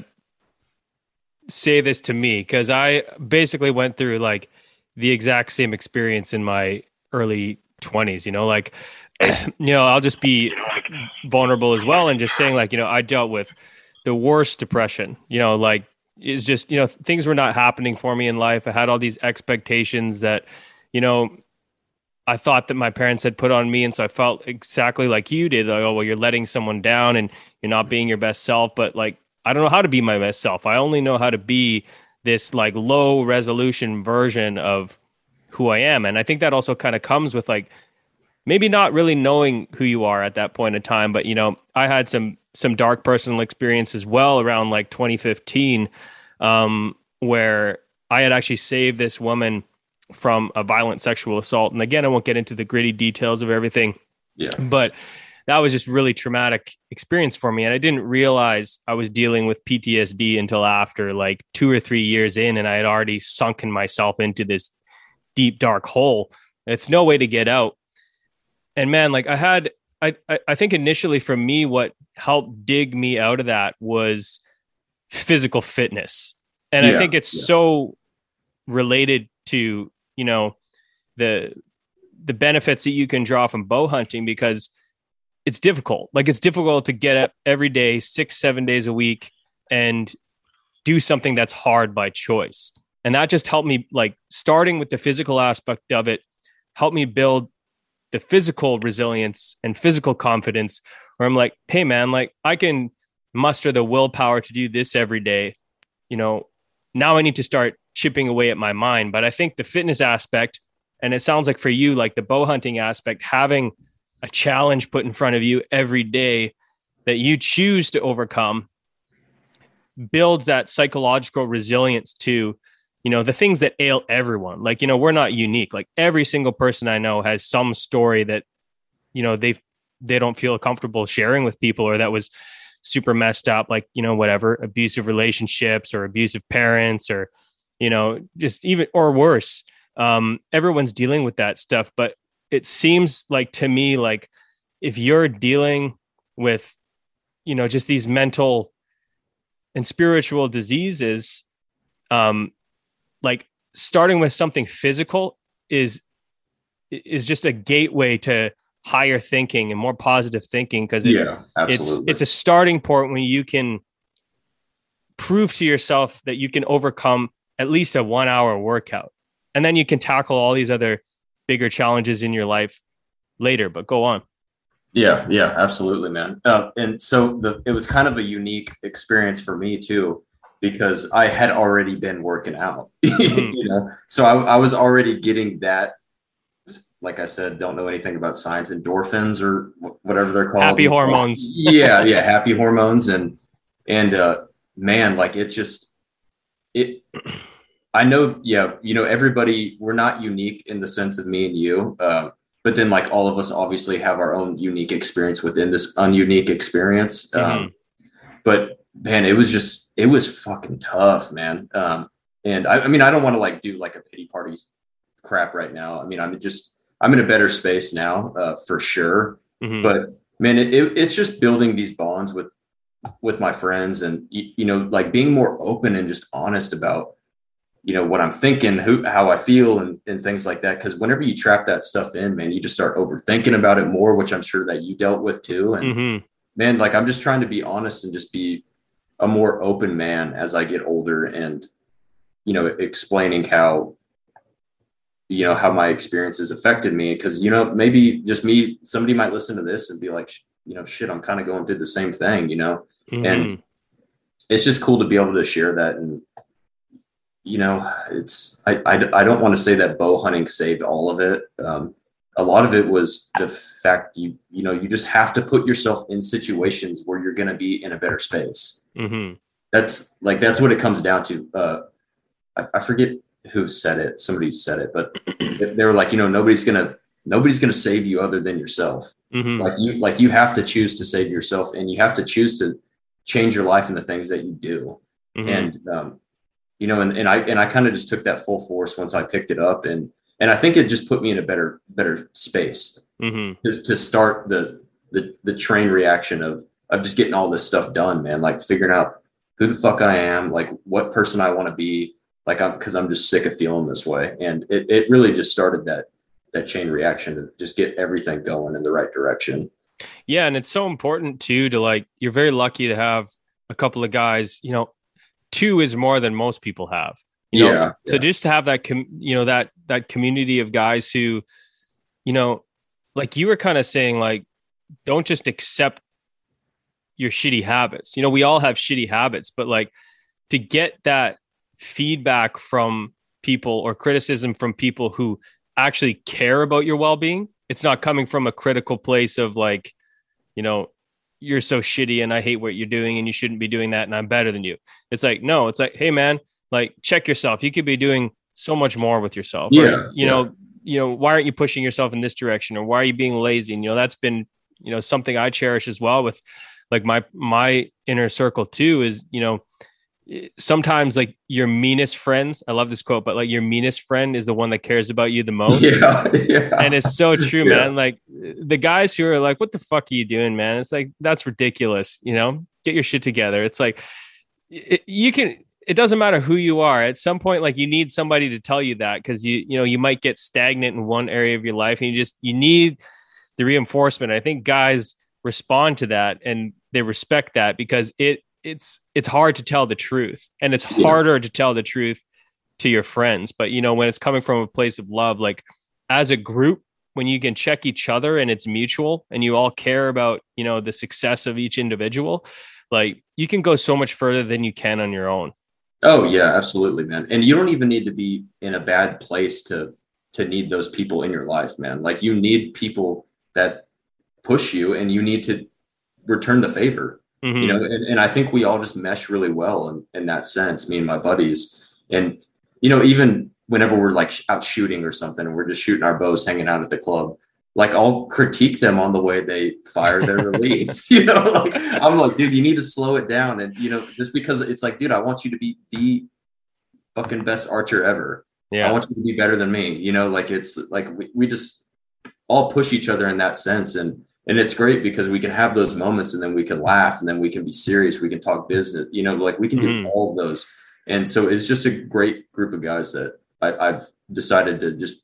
say this to me, because I basically went through like the exact same experience in my early twenties, you know, like, you know, I'll just be vulnerable as well. And just saying like, you know, I dealt with the worst depression, you know, like it's just, you know, things were not happening for me in life. I had all these expectations that, you know, I thought that my parents had put on me. And so I felt exactly like you did. Like, oh, well, you're letting someone down and you're not being your best self. But like, I don't know how to be my best self. I only know how to be this like low resolution version of who I am. And I think that also kind of comes with like maybe not really knowing who you are at that point in time, but you know, I had some some dark personal experience as well around like twenty fifteen, um, where I had actually saved this woman from a violent sexual assault. And again, I won't get into the gritty details of everything. Yeah. But that was just really traumatic experience for me. And I didn't realize I was dealing with P T S D until after like two or three years in, and I had already sunken myself into this deep, dark hole with no way to get out. And man, like I had, I, I, I think initially for me, what helped dig me out of that was physical fitness. And yeah, I think it's yeah. so related to, you know, the, the benefits that you can draw from bow hunting, because it's difficult. Like it's difficult to get up every day, six, seven days a week and do something that's hard by choice. And that just helped me, like starting with the physical aspect of it, helped me build the physical resilience and physical confidence where I'm like, hey man, like I can muster the willpower to do this every day. You know, now I need to start chipping away at my mind. But I think the fitness aspect, and it sounds like for you, like the bow hunting aspect, having a challenge put in front of you every day that you choose to overcome builds that psychological resilience to, you know, the things that ail everyone. Like, you know, we're not unique. Like every single person I know has some story that, you know, they they don't feel comfortable sharing with people, or that was super messed up, like, you know, whatever, abusive relationships or abusive parents, or, you know, just even, or worse. Um, everyone's dealing with that stuff, but it seems like to me, like if you're dealing with, you know, just these mental and spiritual diseases, um, like starting with something physical is, is just a gateway to higher thinking and more positive thinking. Cause it, yeah, it's, it's a starting point when you can prove to yourself that you can overcome at least a one hour workout. And then you can tackle all these other bigger challenges in your life later, but go on. Yeah, yeah, absolutely, man. Uh, and so the, it was kind of a unique experience for me too, because I had already been working out, mm-hmm. you know, so I, I was already getting that. Like I said, don't know anything about science, endorphins or whatever they're called. Happy hormones. yeah, yeah, happy hormones, and and uh, man, like it's just it. I know, yeah, you know, everybody, we're not unique in the sense of me and you, uh, but then like all of us obviously have our own unique experience within this ununique experience. Mm-hmm. Um, but man, it was just, it was fucking tough, man. Um, and I, I mean, I don't want to like do like a pity party crap right now. I mean, I'm just, I'm in a better space now, uh, for sure. Mm-hmm. But man, it, it, it's just building these bonds with, with my friends and, you, you know, like being more open and just honest about, you know, what I'm thinking, who, how I feel and, and things like that. Cause whenever you trap that stuff in, man, you just start overthinking about it more, which I'm sure that you dealt with too. And mm-hmm. man, like, I'm just trying to be honest and just be a more open man as I get older and, you know, explaining how, you know, how my experiences affected me. Cause, you know, maybe just me, somebody might listen to this and be like, you know, shit, I'm kind of going through the same thing, you know, mm-hmm. and it's just cool to be able to share that. And, you know, it's, I, I, I don't want to say that bow hunting saved all of it. Um, a lot of it was the fact you, you know, you just have to put yourself in situations where you're going to be in a better space. Mm-hmm. That's like, that's what it comes down to. Uh, I, I forget who said it. Somebody said it, but they were like, you know, nobody's going to, nobody's going to save you other than yourself. Mm-hmm. Like you, like you have to choose to save yourself, and you have to choose to change your life and the things that you do. Mm-hmm. And, um, you know, and, and I, and I kind of just took that full force once I picked it up, and, and I think it just put me in a better, better space mm-hmm. to, to start the, the, the train reaction of, of just getting all this stuff done, man. Like figuring out who the fuck I am, like what person I want to be, like I'm, cause I'm just sick of feeling this way. And it, it really just started that, that chain reaction to just get everything going in the right direction. Yeah. And it's so important too, to like, you're very lucky to have a couple of guys, you know, two is more than most people have, you know? Yeah, so yeah. just to have that, com- you know, that, that community of guys who, you know, like you were kind of saying, like, don't just accept your shitty habits. You know, we all have shitty habits, but like to get that feedback from people or criticism from people who actually care about your well-being it's not coming from a critical place of like, you know, you're so shitty and I hate what you're doing and you shouldn't be doing that and I'm better than you. It's like, no, it's like, hey man, like check yourself. You could be doing so much more with yourself. Yeah. Or, you yeah. know, you know, why aren't you pushing yourself in this direction, or why are you being lazy? And, you know, that's been, you know, something I cherish as well with like my, my inner circle too, is, you know, sometimes like your meanest friends, I love this quote, but like your meanest friend is the one that cares about you the most. Yeah, yeah. And it's so true, Yeah. man. Like the guys who are like, what the fuck are you doing, man? It's like, that's ridiculous. You know, get your shit together. It's like, it, you can, it doesn't matter who you are. At some point, like you need somebody to tell you that, because you, you know, you might get stagnant in one area of your life and you just, you need the reinforcement. I think guys respond to that and they respect that, because it, it's it's hard to tell the truth, and it's harder yeah. to tell the truth to your friends. But you know, when it's coming from a place of love, like as a group, when you can check each other and it's mutual and you all care about, you know, the success of each individual, like you can go so much further than you can on your own. Oh yeah, absolutely, man. And you don't even need to be in a bad place to to need those people in your life, man. Like you need people that push you, and you need to return the favor. Mm-hmm. You know, and, and I think we all just mesh really well in, in that sense, me and my buddies. And, you know, even whenever we're like out shooting or something, and we're just shooting our bows, hanging out at the club, like I'll critique them on the way they fire their leads. You know, like I'm like, dude, you need to slow it down. And, you know, just because it's like, dude, I want you to be the fucking best archer ever. Yeah. I want you to be better than me. You know, like it's like we, we just all push each other in that sense. And And it's great because we can have those moments, and then we can laugh, and then we can be serious. We can talk business, you know, like we can mm-hmm. do all of those. And so it's just a great group of guys that I, I've decided to just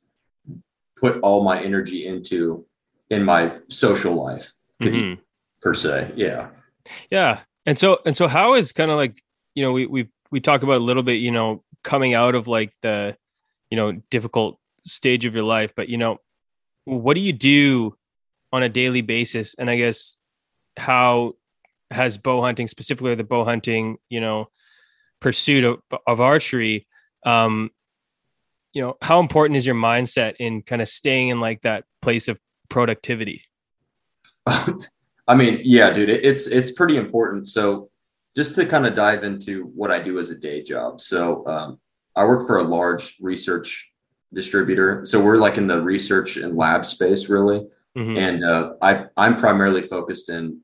put all my energy into in my social life mm-hmm. per se. Yeah. Yeah. And so, and so how is kind of like, you know, we, we, we talk about a little bit, you know, coming out of like the, you know, difficult stage of your life, but, you know, what do you do on a daily basis? And I guess how has bow hunting, specifically the bow hunting, you know, pursuit of, of archery, um, you know, how important is your mindset in kind of staying in like that place of productivity? I mean, yeah, dude, it, it's, it's pretty important. So just to kind of dive into what I do as a day job. So um, I work for a large research distributor. So we're like in the research and lab space, really. Mm-hmm. And uh, I, I'm primarily focused in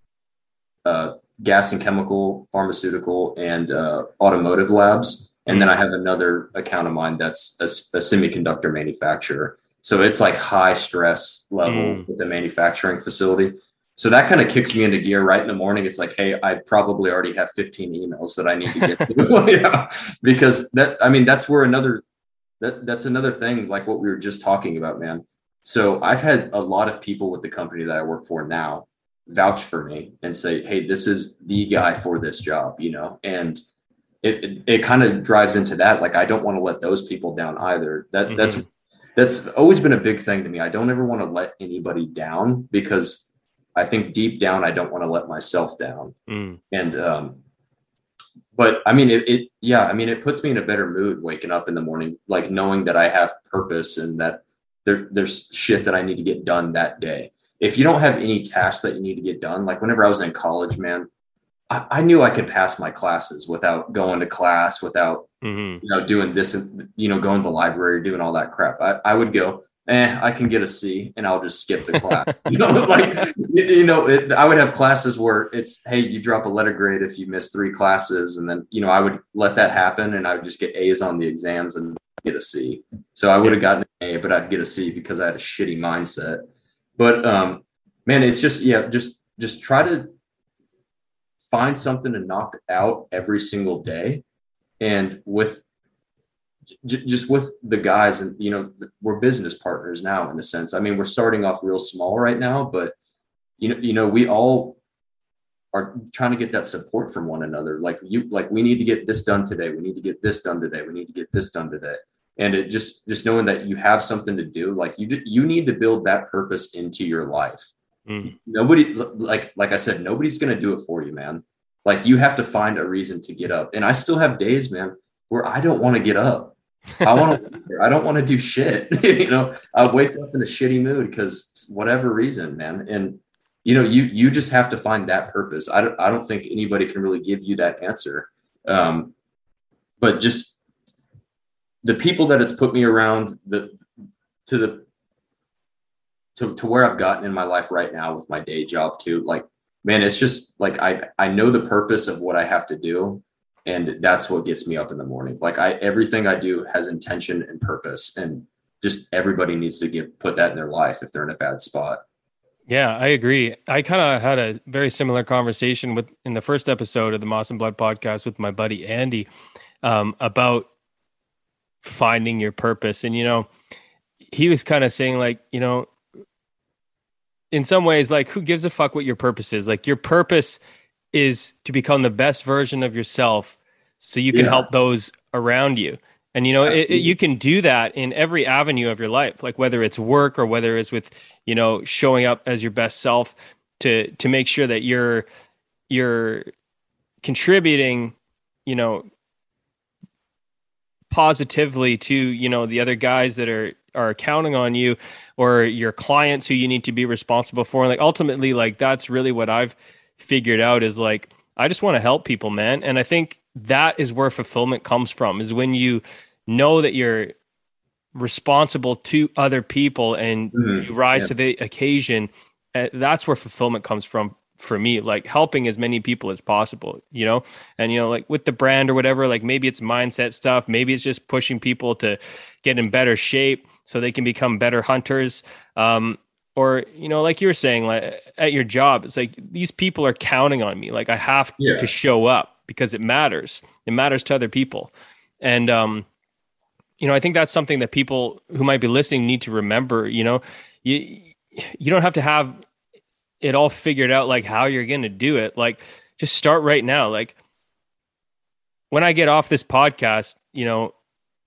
uh, gas and chemical, pharmaceutical, and uh, automotive labs. And mm-hmm. then I have another account of mine that's a, a semiconductor manufacturer. So it's like high stress level mm-hmm. with the manufacturing facility. So that kind of kicks me into gear right in the morning. It's like, hey, I probably already have fifteen emails that I need to get to. Yeah. Because that, I mean, that's where another, that that's another thing, like what we were just talking about, man. So I've had a lot of people with the company that I work for now vouch for me and say, hey, this is the guy for this job, you know, and it, it, it kind of drives into that. Like, I don't want to let those people down either. That mm-hmm. that's, that's always been a big thing to me. I don't ever want to let anybody down, because I think deep down, I don't want to let myself down. Mm. And, um, but I mean, it, it, yeah, I mean, it puts me in a better mood waking up in the morning, like knowing that I have purpose and that There, there's shit that I need to get done that day. If you don't have any tasks that you need to get done, like whenever I was in college, man, I, I knew I could pass my classes without going to class, without, mm-hmm. you know, doing this, and, you know, going to the library, doing all that crap. I, I would go, eh, I can get a C and I'll just skip the class. You know, like, you know, it, I would have classes where it's, hey, you drop a letter grade if you miss three classes. And then, you know, I would let that happen and I would just get A's on the exams and get a C. So I would have gotten an A, but I'd get a C because I had a shitty mindset. But um, man, it's just, yeah, just, just try to find something to knock out every single day. And with j- just with the guys, and, you know, we're business partners now in a sense. I mean, we're starting off real small right now, but you know, you know, we all are trying to get that support from one another. Like you, like we need to get this done today. We need to get this done today. We need to get this done today. And it just, just knowing that you have something to do, like you, you need to build that purpose into your life. Mm. Nobody, like, like I said, nobody's going to do it for you, man. Like you have to find a reason to get up. And I still have days, man, where I don't want to get up. I want to, I don't want to do shit. You know, I wake up in a shitty mood because whatever reason, man. And, you know, you, you just have to find that purpose. I don't, I don't think anybody can really give you that answer. Um, but just the people that it's put me around, the, to the, to, to where I've gotten in my life right now with my day job too. Like, man, it's just like, I, I know the purpose of what I have to do. And that's what gets me up in the morning. Like I, everything I do has intention and purpose, and just everybody needs to give, put that in their life if they're in a bad spot. Yeah, I agree. I kind of had a very similar conversation with in the first episode of the Moss and Blood podcast with my buddy Andy um, about finding your purpose. And, you know, he was kind of saying like, you know, in some ways, like, who gives a fuck what your purpose is? Like, your purpose is to become the best version of yourself so you can yeah. help those around you. And, you know, it, it, you can do that in every avenue of your life, like whether it's work or whether it's with, you know, showing up as your best self to, to make sure that you're, you're contributing, you know, positively to, you know, the other guys that are, are counting on you, or your clients who you need to be responsible for. And like, ultimately, like, that's really what I've figured out is like, I just want to help people, man. And I think that is where fulfillment comes from, is when you know that you're responsible to other people and mm-hmm. you rise yeah. to the occasion. Uh, that's where fulfillment comes from for me, like helping as many people as possible, you know? And, you know, like with the brand or whatever, like maybe it's mindset stuff. Maybe it's just pushing people to get in better shape so they can become better hunters. Um, Or, you know, like you were saying, like at your job, it's like these people are counting on me. Like I have yeah. to show up because it matters. It matters to other people. And, um, you know, I think that's something that people who might be listening need to remember. You know, you, you don't have to have it all figured out, like how you're going to do it. Like just start right now. Like when I get off this podcast, you know,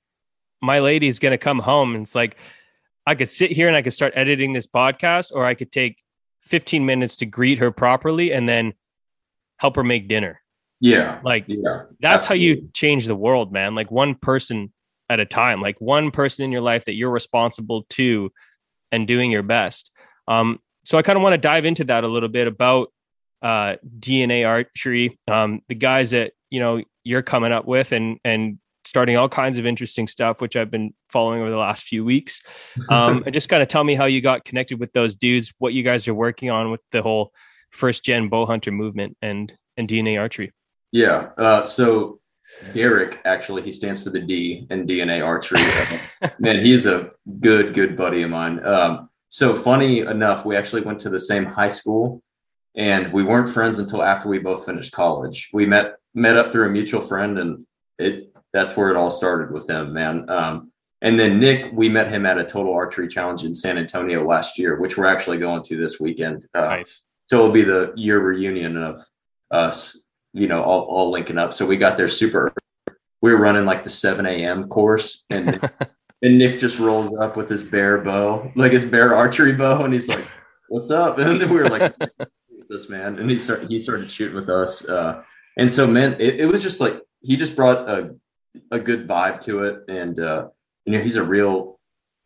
my lady's going to come home and it's like, I could sit here and I could start editing this podcast, or I could take fifteen minutes to greet her properly and then help her make dinner. Yeah. Like yeah, that's absolutely. how you change the world, man. Like one person at a time, like one person in your life that you're responsible to and doing your best. Um, so I kind of want to dive into that a little bit about uh, D N A Archery, um, the guys that, you know, you're coming up with and, and, starting all kinds of interesting stuff, which I've been following over the last few weeks. Um, and just kind of tell me how you got connected with those dudes, what you guys are working on with the whole first gen bow hunter movement and, and D N A Archery. Yeah. Uh, so Derek, actually, he stands for the D in D N A Archery. Man, he's a good, good buddy of mine. Um, so funny enough, we actually went to the same high school, and we weren't friends until after we both finished college. We met, met up through a mutual friend, and it, that's where it all started with him, man. Um, and then Nick, we met him at a Total Archery Challenge in San Antonio last year, which we're actually going to this weekend. Uh, nice. So it'll be the year reunion of us, you know, all, all linking up. So we got there super early. We were running like the seven a.m. course, and and Nick just rolls up with his bear bow, like his bear archery bow, and he's like, "What's up?" And then we were like, "This man," and he started he started shooting with us. Uh, and so, man, it, it was just like he just brought a a good vibe to it. And, uh, you know, he's a real,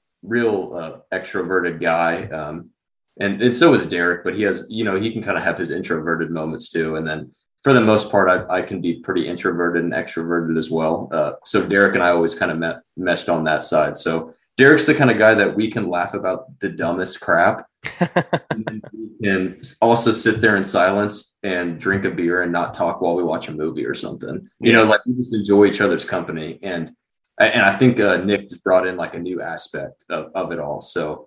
real, uh, extroverted guy. Um, and, and so is Derek, but he has, you know, he can kind of have his introverted moments too. And then for the most part, I, I can be pretty introverted and extroverted as well. Uh, so Derek and I always kind of met, meshed on that side. So Derek's the kind of guy that we can laugh about the dumbest crap and, and also sit there in silence and drink a beer and not talk while we watch a movie or something. You know, like we just enjoy each other's company. And and I think uh, Nick just brought in like a new aspect of, of it all. So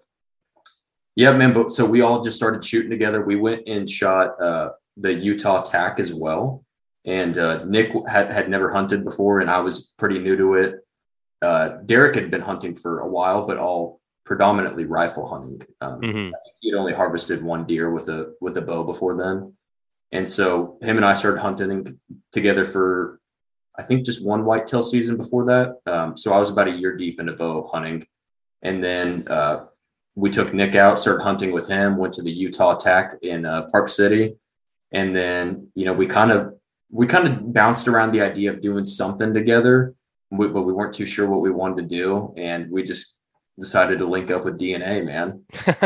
yeah, man. But so we all just started shooting together. We went and shot uh, the Utah tack as well. And uh, Nick had, had never hunted before, and I was pretty new to it. Uh, Derek had been hunting for a while, but all predominantly rifle hunting. Um, mm-hmm. I think he'd only harvested one deer with a with a bow before then, and so him and I started hunting together for I think just one whitetail season before that. Um, so I was about a year deep into bow hunting, and then uh, we took Nick out, started hunting with him. Went to the Utah tack in uh, Park City, and then you know we kind of we kind of bounced around the idea of doing something together we, but we weren't too sure what we wanted to do. And we just decided to link up with D N A, man.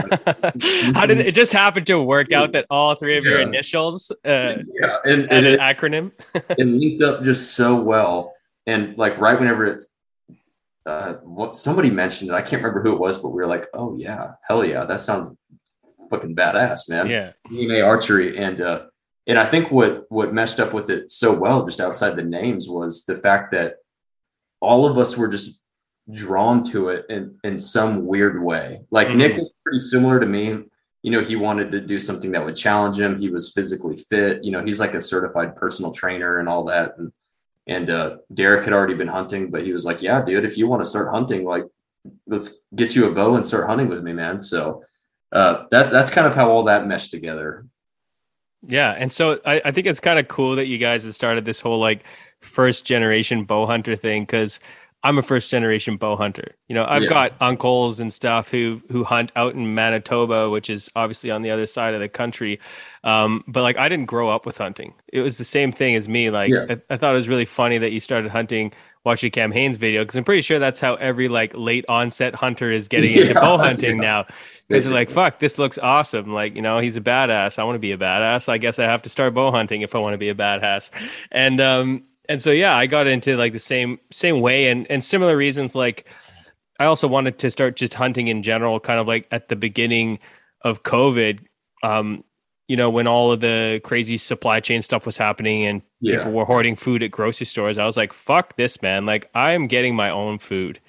How did it just happen to work out that all three of yeah. your initials uh, yeah. and, and an it, acronym? It linked up just so well. And like right whenever it's, uh, what somebody mentioned it, I can't remember who it was, but we were like, oh yeah, hell yeah, that sounds fucking badass, man. Yeah. D N A archery. And, uh, and I think what, what meshed up with it so well, just outside the names, was the fact that all of us were just drawn to it in, in some weird way. Like mm-hmm. Nick was pretty similar to me. You know, he wanted to do something that would challenge him. He was physically fit. You know, he's like a certified personal trainer and all that. And, and, uh, Derek had already been hunting, but he was like, yeah, dude, if you want to start hunting, like, let's get you a bow and start hunting with me, man. So, uh, that's, that's kind of how all that meshed together. Yeah. And so I, I think it's kind of cool that you guys have started this whole like first generation bow hunter thing. Cause I'm a first generation bow hunter. You know, I've yeah. got uncles and stuff who who hunt out in Manitoba, which is obviously on the other side of the country. Um, but like, I didn't grow up with hunting. It was the same thing as me. Like, yeah. I, I thought it was really funny that you started hunting watching Cam Hanes video, because I'm pretty sure that's how every like late onset hunter is getting into yeah, bow hunting yeah. now. Because they're like, fuck, this looks awesome. Like, you know, he's a badass. I want to be a badass. I guess I have to start bow hunting if I want to be a badass. And um, and so yeah, I got into like the same same way and and similar reasons. Like, I also wanted to start just hunting in general, kind of like at the beginning of COVID. Um, you know, when all of the crazy supply chain stuff was happening and yeah. people were hoarding food at grocery stores, I was like, fuck this, man. Like, I am getting my own food.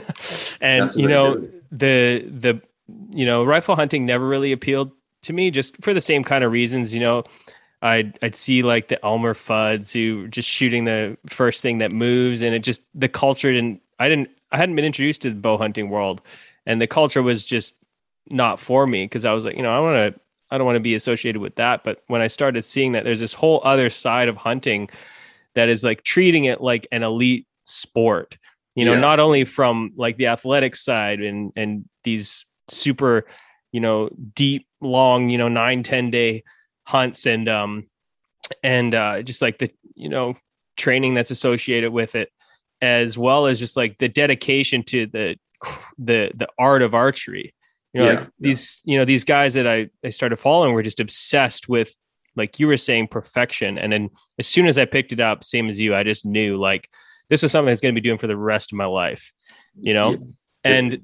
And, you know, the, the, you know, rifle hunting never really appealed to me, just for the same kind of reasons. You know, I'd, I'd see like the Elmer Fuds who just shooting the first thing that moves. And it just, the culture didn't, I didn't, I hadn't been introduced to the bow hunting world, and the culture was just not for me. Cause I was like, you know, I want to, I don't want to be associated with that. But when I started seeing that there's this whole other side of hunting that is like treating it like an elite sport, you know, yeah. not only from like the athletic side and, and these super, you know, deep, long, you know, nine, ten day hunts and, um, and, uh, just like the, you know, training that's associated with it, as well as just like the dedication to the, the, the art of archery. You know, yeah, like these, yeah. you know, these guys that I, I started following were just obsessed with, like you were saying, perfection. And then as soon as I picked it up, same as you, I just knew like this was something that's going to be doing for the rest of my life, you know? Yeah. And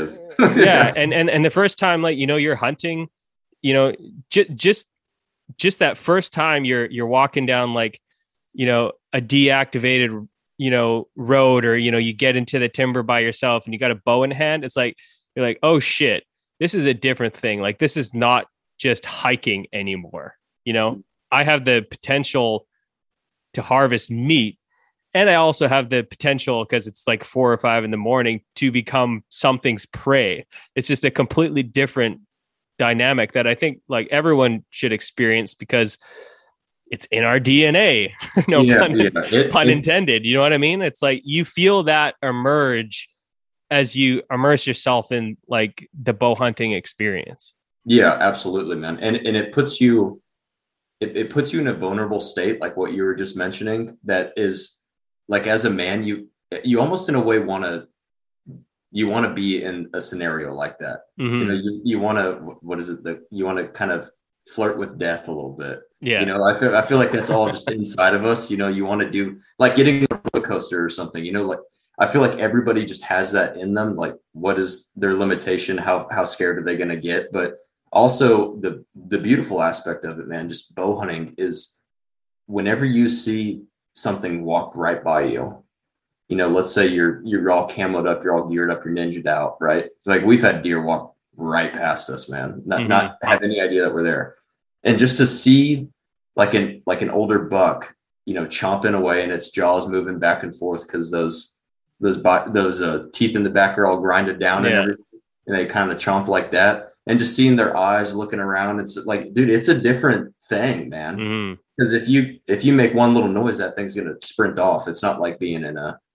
yeah. And, and, and the first time, like, you know, you're hunting, you know, j- just, just that first time you're, you're walking down like, you know, a deactivated, you know, road, or, you know, you get into the timber by yourself and you got a bow in hand. It's like, you're like, oh shit, this is a different thing. Like, this is not just hiking anymore. You know, I have the potential to harvest meat, and I also have the potential, because it's like four or five in the morning, to become something's prey. It's just a completely different dynamic that I think like everyone should experience, because it's in our D N A. no yeah, pun, yeah. It, pun it, intended. You know what I mean? It's like you feel that emerge as you immerse yourself in like the bow hunting experience. Yeah, absolutely, man. And and it puts you, it, it puts you in a vulnerable state, like what you were just mentioning, that is like, as a man, you, you almost in a way want to, you want to be in a scenario like that. Mm-hmm. You know, you, you want to, what is it that you want to kind of flirt with death a little bit. Yeah. You know, I feel, I feel like that's all just inside of us. You know, you want to do like getting a roller coaster or something, you know, like, I feel like everybody just has that in them. Like, what is their limitation? How how scared are they going to get? But also the the beautiful aspect of it, man, just bow hunting is whenever you see something walk right by you, you know, let's say you're you're all camoed up, you're all geared up, you're ninja'd out, right? Like, we've had deer walk right past us, man, not mm-hmm. not have any idea that we're there. And just to see like an like an older buck, you know, chomping away and its jaws moving back and forth because those those those uh, teeth in the back are all grinded down, yeah. and everything, and they kind of chomp like that, and just seeing their eyes looking around, it's like, dude, it's a different thing, man. Because mm-hmm. if you if you make one little noise, that thing's gonna sprint off. It's not like being in a,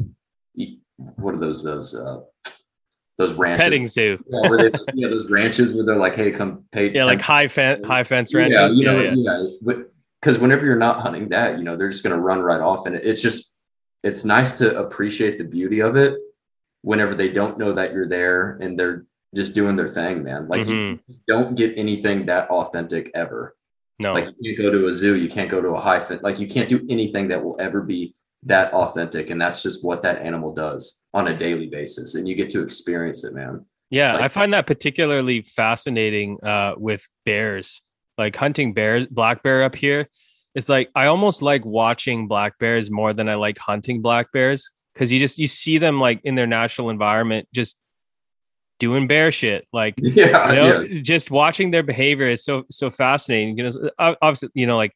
what are those those uh those ranches, petting zoo, yeah, where they, you know, those ranches where they're like, hey, come pay, yeah, like high fence high fence ranches, yeah, you know, yeah, yeah. Because whenever you're not hunting that, you know, they're just gonna run right off, and it, it's just it's nice to appreciate the beauty of it whenever they don't know that you're there and they're just doing their thing, man. Like mm-hmm. you don't get anything that authentic ever. No, like you can't go to a zoo, you can't go to a high fit, like you can't do anything that will ever be that authentic. And that's just what that animal does on a daily basis. And you get to experience it, man. Yeah. Like, I find that particularly fascinating uh, with bears, like hunting bears, black bear up here. It's like, I almost like watching black bears more than I like hunting black bears. Cause you just, you see them like in their natural environment, just doing bear shit. Like, yeah, you know, yeah. just watching their behavior is so, so fascinating. You know, obviously, you know, like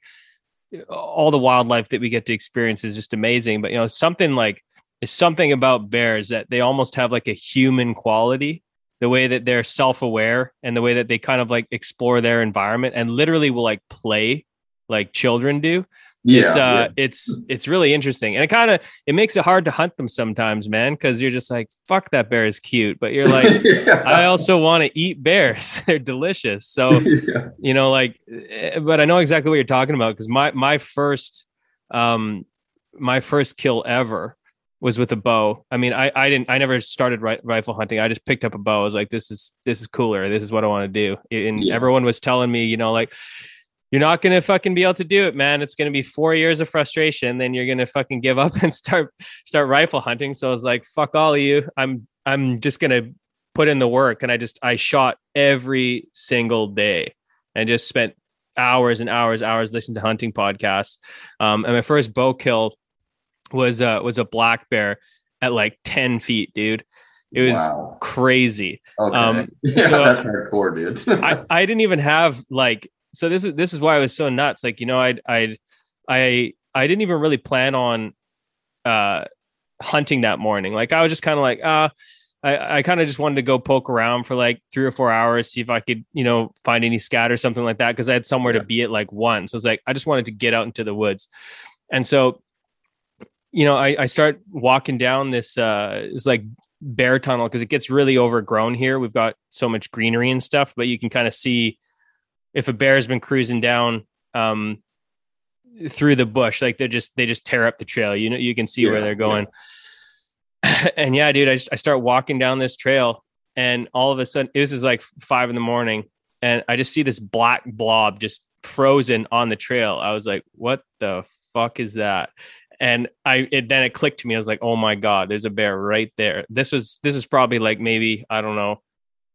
all the wildlife that we get to experience is just amazing, but you know, something like there's something about bears that they almost have like a human quality, the way that they're self-aware and the way that they kind of like explore their environment and literally will like play like children do. Yeah, it's uh yeah. it's it's really interesting, and it kind of it makes it hard to hunt them sometimes, man, because you're just like, fuck, that bear is cute, but you're like, yeah. I also want to eat bears. They're delicious. So yeah. you know, like, but I know exactly what you're talking about, because my my first um my first kill ever was with a bow. I mean, I I didn't I never started ri- rifle hunting. I just picked up a bow. I was like, this is this is cooler. This is what I want to do. And yeah. everyone was telling me, you know, like, you're not going to fucking be able to do it, man. It's going to be four years of frustration. Then you're going to fucking give up and start, start rifle hunting. So I was like, fuck all of you. I'm, I'm just going to put in the work. And I just, I shot every single day and just spent hours and hours, hours listening to hunting podcasts. Um, and my first bow kill was, uh, was a black bear at like ten feet, dude. It was wow. crazy. Okay. Um, yeah, so that's hardcore, dude. I, I didn't even have like, So this is this is why I was so nuts. Like, you know, I I I I didn't even really plan on uh, hunting that morning. Like, I was just kind of like, uh, I I kind of just wanted to go poke around for like three or four hours, see if I could, you know, find any scat or something like that, because I had somewhere yeah. to be at like one. So it's like I just wanted to get out into the woods, and so, you know, I I start walking down this uh, it's like bear tunnel, because it gets really overgrown here. We've got so much greenery and stuff, but you can kind of see if a bear has been cruising down um, through the bush, like they just, they just tear up the trail. You know, you can see yeah, where they're going. Yeah. And yeah, dude, I just, I start walking down this trail, and all of a sudden, this is like five in the morning, and I just see this black blob just frozen on the trail. I was like, what the fuck is that? And I, it, then it clicked to me. I was like, oh my God, there's a bear right there. This was, this was probably like maybe, I don't know,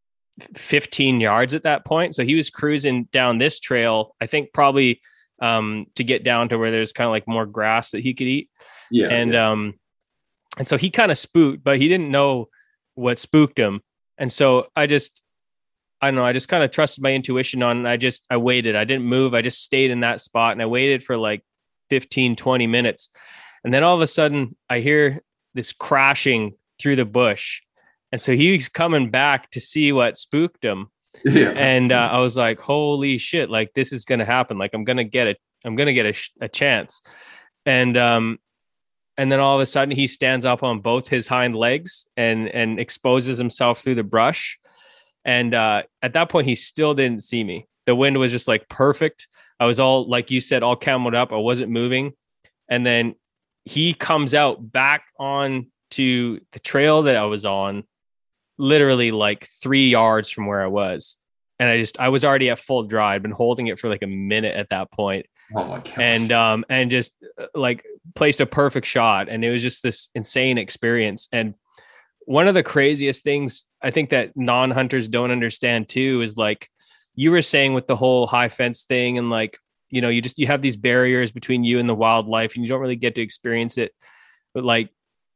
fifteen yards at that point. So he was cruising down this trail, I think probably um, to get down to where there's kind of like more grass that he could eat. Yeah. And, yeah. um, and so he kind of spooked, but he didn't know what spooked him. And so I just, I don't know, I just kind of trusted my intuition on, I just, I waited, I didn't move. I just stayed in that spot, and I waited for like fifteen, twenty minutes. And then all of a sudden I hear this crashing through the bush. And so he's coming back to see what spooked him. Yeah. And uh, I was like, holy shit, like this is going to happen. Like I'm going to get it. I'm going to get a, sh- a chance. And, um, and then all of a sudden he stands up on both his hind legs and, and exposes himself through the brush. And uh, at that point, he still didn't see me. The wind was just like perfect. I was all, like you said, all cameled up. I wasn't moving. And then he comes out back on to the trail that I was on, literally like three yards from where I was. And I just, I was already at full draw. I'd been holding it for like a minute at that point. Oh my gosh. And, um, and just like placed a perfect shot. And it was just this insane experience. And one of the craziest things I think that non-hunters don't understand too, is like you were saying with the whole high fence thing, and like, you know, you just, you have these barriers between you and the wildlife, and you don't really get to experience it. But like,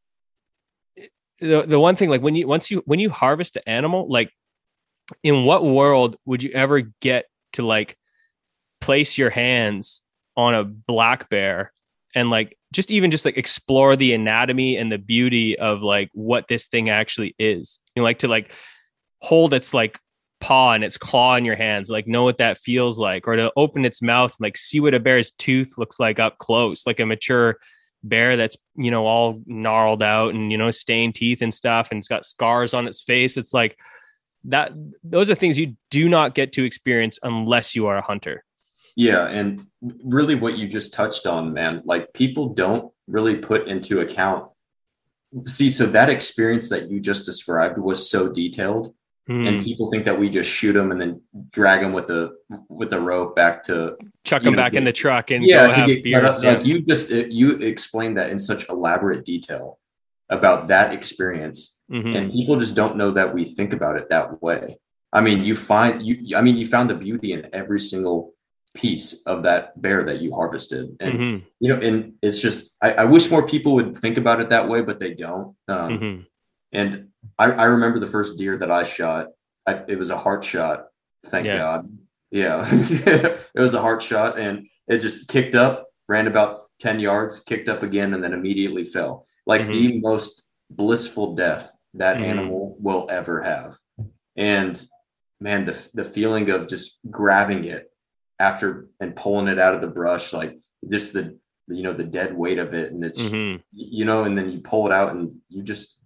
The, the one thing, like when you, once you, when you harvest an animal, like in what world would you ever get to like place your hands on a black bear and like, just even just like explore the anatomy and the beauty of like what this thing actually is, you know, like to like hold its like paw and its claw in your hands, like know what that feels like, or to open its mouth, and, like see what a bear's tooth looks like up close, like a mature bear that's, you know, all gnarled out and, you know, stained teeth and stuff, and it's got scars on its face. It's like that, those are things you do not get to experience unless you are a hunter. Yeah. And really what you just touched on, man, like people don't really put into account. See, so that experience that you just described was so detailed, mm. and people think that we just shoot them and then drag them with the with the rope back to chuck them know, back get, in the truck and yeah, go have get, beers. Like yeah. you just you explained that in such elaborate detail about that experience, mm-hmm. and people just don't know that we think about it that way. I mean, you find you. I mean, you found the beauty in every single piece of that bear that you harvested, and mm-hmm. you know, and it's just I, I wish more people would think about it that way, but they don't. Um, mm-hmm. And I, I remember the first deer that I shot. I, it was a heart shot. Thank yeah. God. Yeah, it was a heart shot, and it just kicked up, ran about ten yards, kicked up again, and then immediately fell. Like mm-hmm. the most blissful death that mm-hmm. animal will ever have. And man, the the feeling of just grabbing it after and pulling it out of the brush, like just the, you know, the dead weight of it. And it's, mm-hmm. you know, and then you pull it out and you just,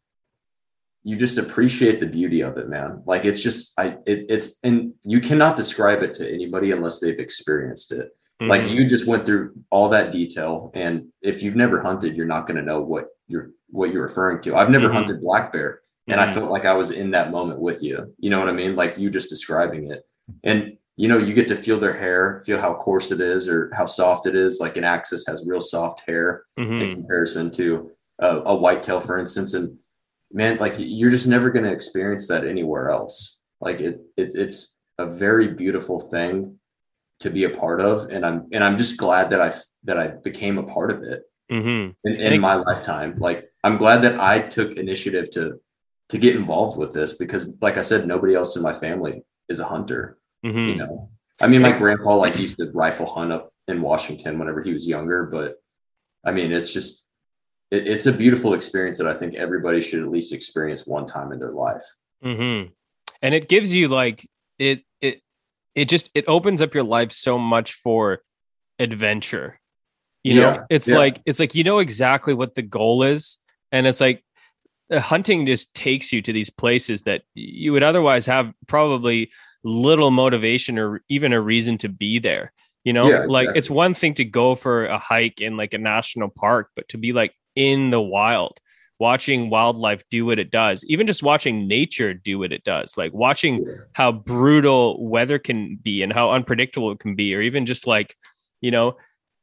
you just appreciate the beauty of it, man. Like, it's just, I, it, it's, and you cannot describe it to anybody unless they've experienced it. Mm-hmm. Like you just went through all that detail. And if you've never hunted, you're not going to know what you're, what you're referring to. I've never mm-hmm. hunted black bear, and mm-hmm. I felt like I was in that moment with you. You know what I mean? Like you just describing it. And you know, you get to feel their hair, feel how coarse it is or how soft it is. Like an axis has real soft hair mm-hmm. in comparison to a, a whitetail, for instance. And man, like you're just never going to experience that anywhere else. Like it, it, it's a very beautiful thing to be a part of. And I'm, and I'm just glad that I, that I became a part of it mm-hmm. in, in it, my lifetime. Like, I'm glad that I took initiative to, to get involved with this, because like I said, nobody else in my family is a hunter. Mm-hmm. You know, I mean, my grandpa like used to rifle hunt up in Washington whenever he was younger, but I mean, it's just, it, it's a beautiful experience that I think everybody should at least experience one time in their life. Mm-hmm. And it gives you like, it, it, it just, it opens up your life so much for adventure. You know, yeah, it's yeah. like, it's like, you know, exactly what the goal is. And it's like, hunting just takes you to these places that you would otherwise have probably little motivation or even a reason to be there. You know, yeah, like exactly. It's one thing to go for a hike in like a national park, but to be like in the wild, watching wildlife do what it does, even just watching nature do what it does, like watching yeah. how brutal weather can be and how unpredictable it can be, or even just like, you know,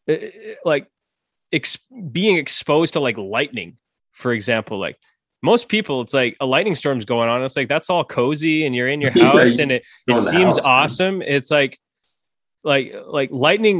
like ex- being exposed to like lightning, for example. Like most people, it's like a lightning storm's going on. It's like, that's all cozy and you're in your house yeah, and it, it seems house, awesome. Man. It's like, like, like lightning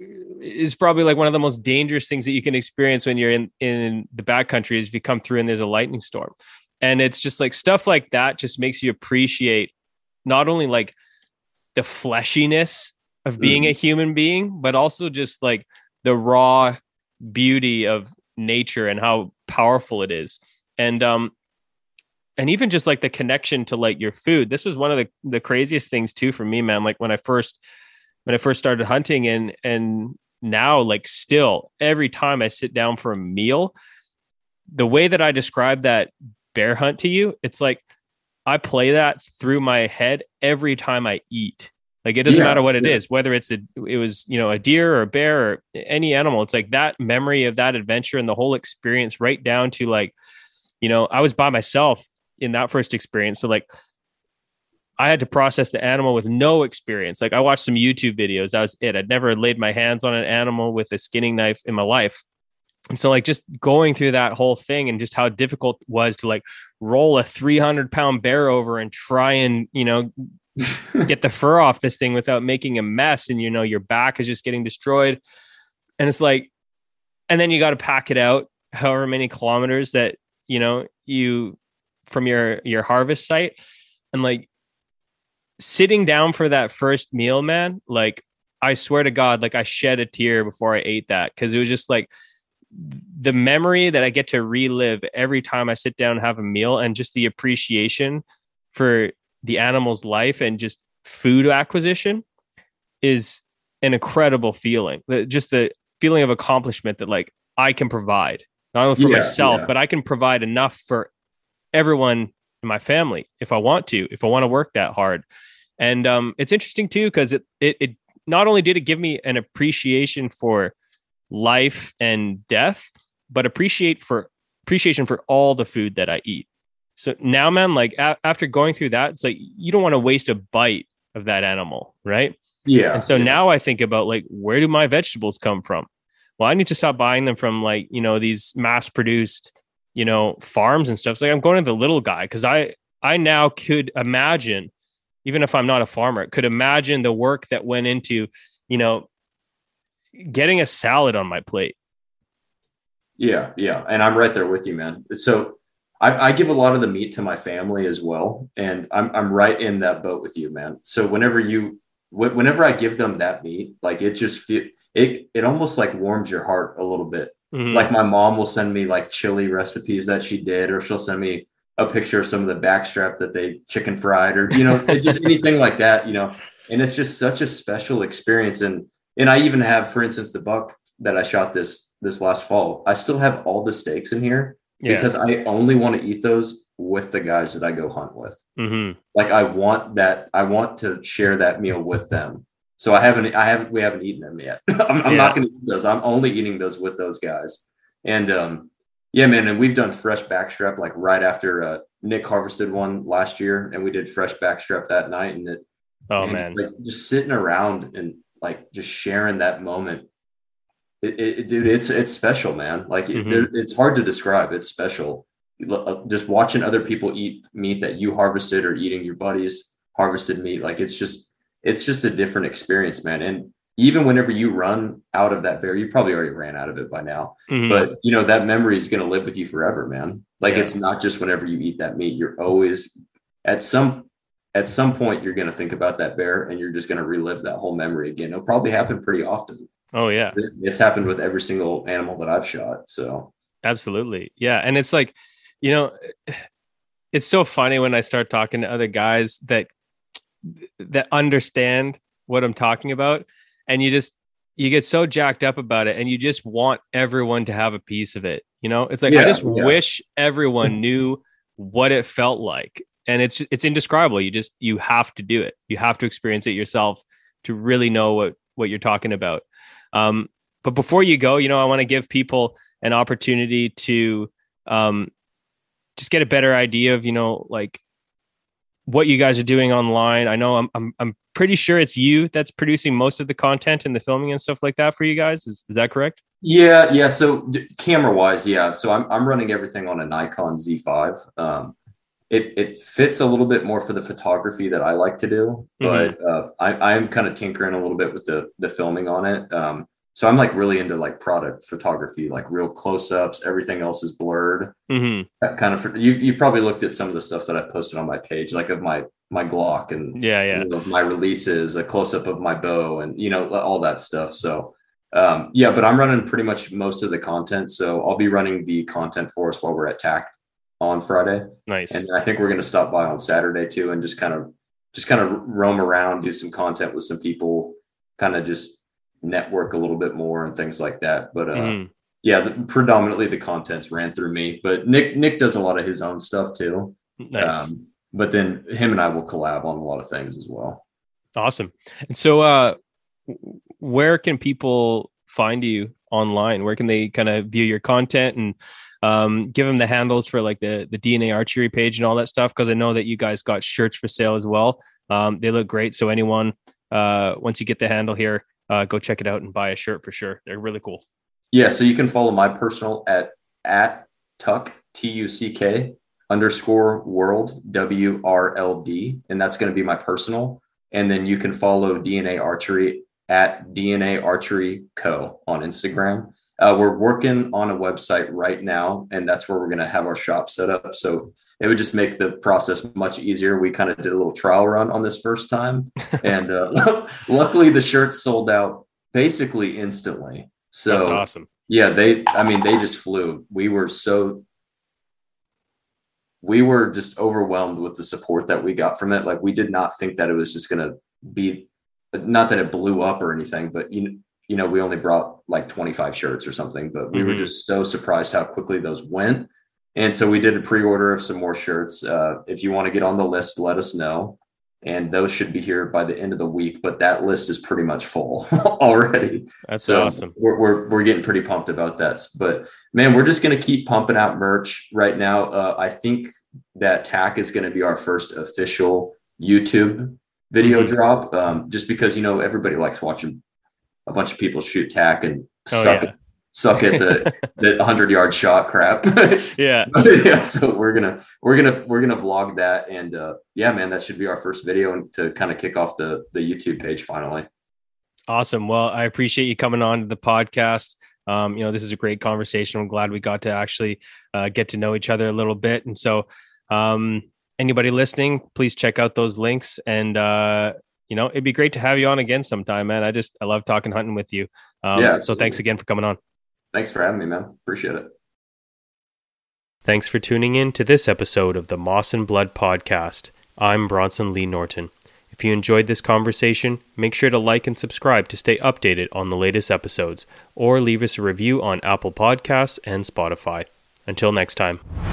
is probably like one of the most dangerous things that you can experience when you're in, in the backcountry, is if you come through and there's a lightning storm. And it's just like stuff like that just makes you appreciate not only like the fleshiness of being mm. a human being, but also just like the raw beauty of nature and how powerful it is. And, um, and even just like the connection to like your food. This was one of the, the craziest things too, for me, man. Like when I first, when I first started hunting and, and now like still every time I sit down for a meal, the way that I describe that bear hunt to you, it's like, I play that through my head every time I eat. Like, it doesn't yeah, matter what it yeah. is, whether it's a, it was, you know, a deer or a bear or any animal. It's like that memory of that adventure and the whole experience, right down to like, you know, I was by myself in that first experience. So like I had to process the animal with no experience. Like I watched some YouTube videos. That was it. I'd never laid my hands on an animal with a skinning knife in my life. And so like just going through that whole thing and just how difficult it was to like roll a three hundred pound bear over and try and, you know, get the fur off this thing without making a mess. And, you know, your back is just getting destroyed. And it's like, and then you got to pack it out however many kilometers that, you know, you from your, your harvest site. And like sitting down for that first meal, man, like I swear to God, like I shed a tear before I ate that. Cause it was just like the memory that I get to relive every time I sit down and have a meal, and just the appreciation for the animal's life and just food acquisition is an incredible feeling. Just the feeling of accomplishment that like I can provide, not only for yeah, myself, yeah. but I can provide enough for everyone in my family if I want to, if I want to work that hard. And um, it's interesting too, because it, it it not only did it give me an appreciation for life and death, but appreciate for appreciation for all the food that I eat. So now, man, like a- after going through that, it's like you don't want to waste a bite of that animal, right? Yeah. And so yeah. now I think about like, where do my vegetables come from? Well, I need to stop buying them from like, you know, these mass produced, you know, farms and stuff. So like I'm going to the little guy because I, I now could imagine, even if I'm not a farmer, could imagine the work that went into, you know, getting a salad on my plate. Yeah. Yeah. And I'm right there with you, man. So I, I give a lot of the meat to my family as well. And I'm, I'm right in that boat with you, man. So whenever you, wh- whenever I give them that meat, like it just feel it, it almost like warms your heart a little bit. Mm-hmm. Like my mom will send me like chili recipes that she did, or she'll send me a picture of some of the backstrap that they chicken fried, or, you know, just anything like that, you know, and it's just such a special experience. And, and I even have, for instance, the buck that I shot this, this last fall, I still have all the steaks in here yeah. because I only want to eat those with the guys that I go hunt with. Mm-hmm. Like I want that, I want to share that meal with them. So I haven't, I haven't, we haven't eaten them yet. I'm, I'm yeah. not going to eat those. I'm only eating those with those guys. And, um, yeah, man. And we've done fresh backstrap, like right after, uh, Nick harvested one last year, and we did fresh backstrap that night. And it, oh man, like just sitting around and like, just sharing that moment. It, it dude, it's, it's special, man. Like mm-hmm. it, it's hard to describe. It's special. Just watching other people eat meat that you harvested, or eating your buddies harvested meat. Like it's just, it's just a different experience, man. And even whenever you run out of that bear, you probably already ran out of it by now, mm-hmm. but you know, that memory is going to live with you forever, man. Like yeah. it's not just whenever you eat that meat, you're always at some, at some point you're going to think about that bear, and you're just going to relive that whole memory again. It'll probably happen pretty often. Oh yeah. It, it's happened with every single animal that I've shot. So absolutely. Yeah. And it's like, you know, it's so funny when I start talking to other guys that that understand what I'm talking about, and you just you get so jacked up about it, and you just want everyone to have a piece of it. You know, it's like yeah, I just yeah. wish everyone knew what it felt like, and it's it's indescribable. You just you have to do it. You have to experience it yourself to really know what what you're talking about. Um, but before you go, you know, I want to give people an opportunity to um, just get a better idea of, you know, like what you guys are doing online. I know I'm, I'm, I'm pretty sure it's you that's producing most of the content and the filming and stuff like that for you guys. Is, is that correct? Yeah. Yeah. So d- camera wise, yeah. So I'm, I'm running everything on a Nikon Z five. Um, it, it fits a little bit more for the photography that I like to do, but, mm-hmm. uh, I, I'm kind of tinkering a little bit with the, the filming on it. Um, So I'm like really into like product photography, like real close-ups. Everything else is blurred. Mm-hmm. That kind of, you've, you've probably looked at some of the stuff that I posted on my page, like of my, my Glock and yeah, yeah. You know, my releases, a close-up of my bow, and, you know, all that stuff. So um, yeah, but I'm running pretty much most of the content. So I'll be running the content for us while we're at T A C on Friday. Nice. And I think we're going to stop by on Saturday too, and just kind of, just kind of roam around, do some content with some people, kind of just network a little bit more and things like that. But uh mm. yeah, the, predominantly the contents ran through me, but Nick Nick does a lot of his own stuff too. Nice. Um, but then him and I will collab on a lot of things as well. Awesome. And so uh where can people find you online? Where can they kind of view your content, and um give them the handles for like the the D N A archery page and all that stuff? Because I know that you guys got shirts for sale as well. Um they look great, so anyone uh once you get the handle here, Uh, go check it out and buy a shirt for sure. They're really cool. Yeah. So you can follow my personal at, at Tuck, T U C K underscore world, W R L D. And that's going to be my personal. And then you can follow D N A Archery at D N A Archery Co on Instagram. Uh, we're working on a website right now, and that's where we're going to have our shop set up. So it would just make the process much easier. We kind of did a little trial run on this first time, and uh, luckily the shirts sold out basically instantly. So that's awesome. Yeah, they, I mean, they just flew. We were so, we were just overwhelmed with the support that we got from it. Like, we did not think that it was just going to be, not that it blew up or anything, but you know, you know, we only brought like twenty-five shirts or something, but we mm-hmm. were just so surprised how quickly those went. And so we did a pre-order of some more shirts. Uh, if you want to get on the list, let us know. and those should be here by the end of the week. But that list is pretty much full already. That's so awesome. We're, we're we're getting pretty pumped about that. But man, we're just gonna keep pumping out merch right now. Uh, I think that T A C is going to be our first official YouTube video mm-hmm. drop, um, just because you know everybody likes watching a bunch of people shoot T A C and oh, suck yeah. at, suck at the the hundred yard shot crap. yeah, yeah. So we're gonna we're gonna we're gonna vlog that, and uh, yeah, man, that should be our first video to kind of kick off the the YouTube page finally. Awesome. Well, I appreciate you coming on to the podcast. Um, you know, this is a great conversation. I'm glad we got to actually uh, get to know each other a little bit. And so um, anybody listening, please check out those links. And, uh, you know, it'd be great to have you on again sometime, man. I just, I love talking hunting with you. Um, yeah, so thanks again for coming on. Thanks for having me, man. Appreciate it. Thanks for tuning in to this episode of the Moss and Blood podcast. I'm Bronson Lee Norton. If you enjoyed this conversation, make sure to like and subscribe to stay updated on the latest episodes, or leave us a review on Apple Podcasts and Spotify. Until next time.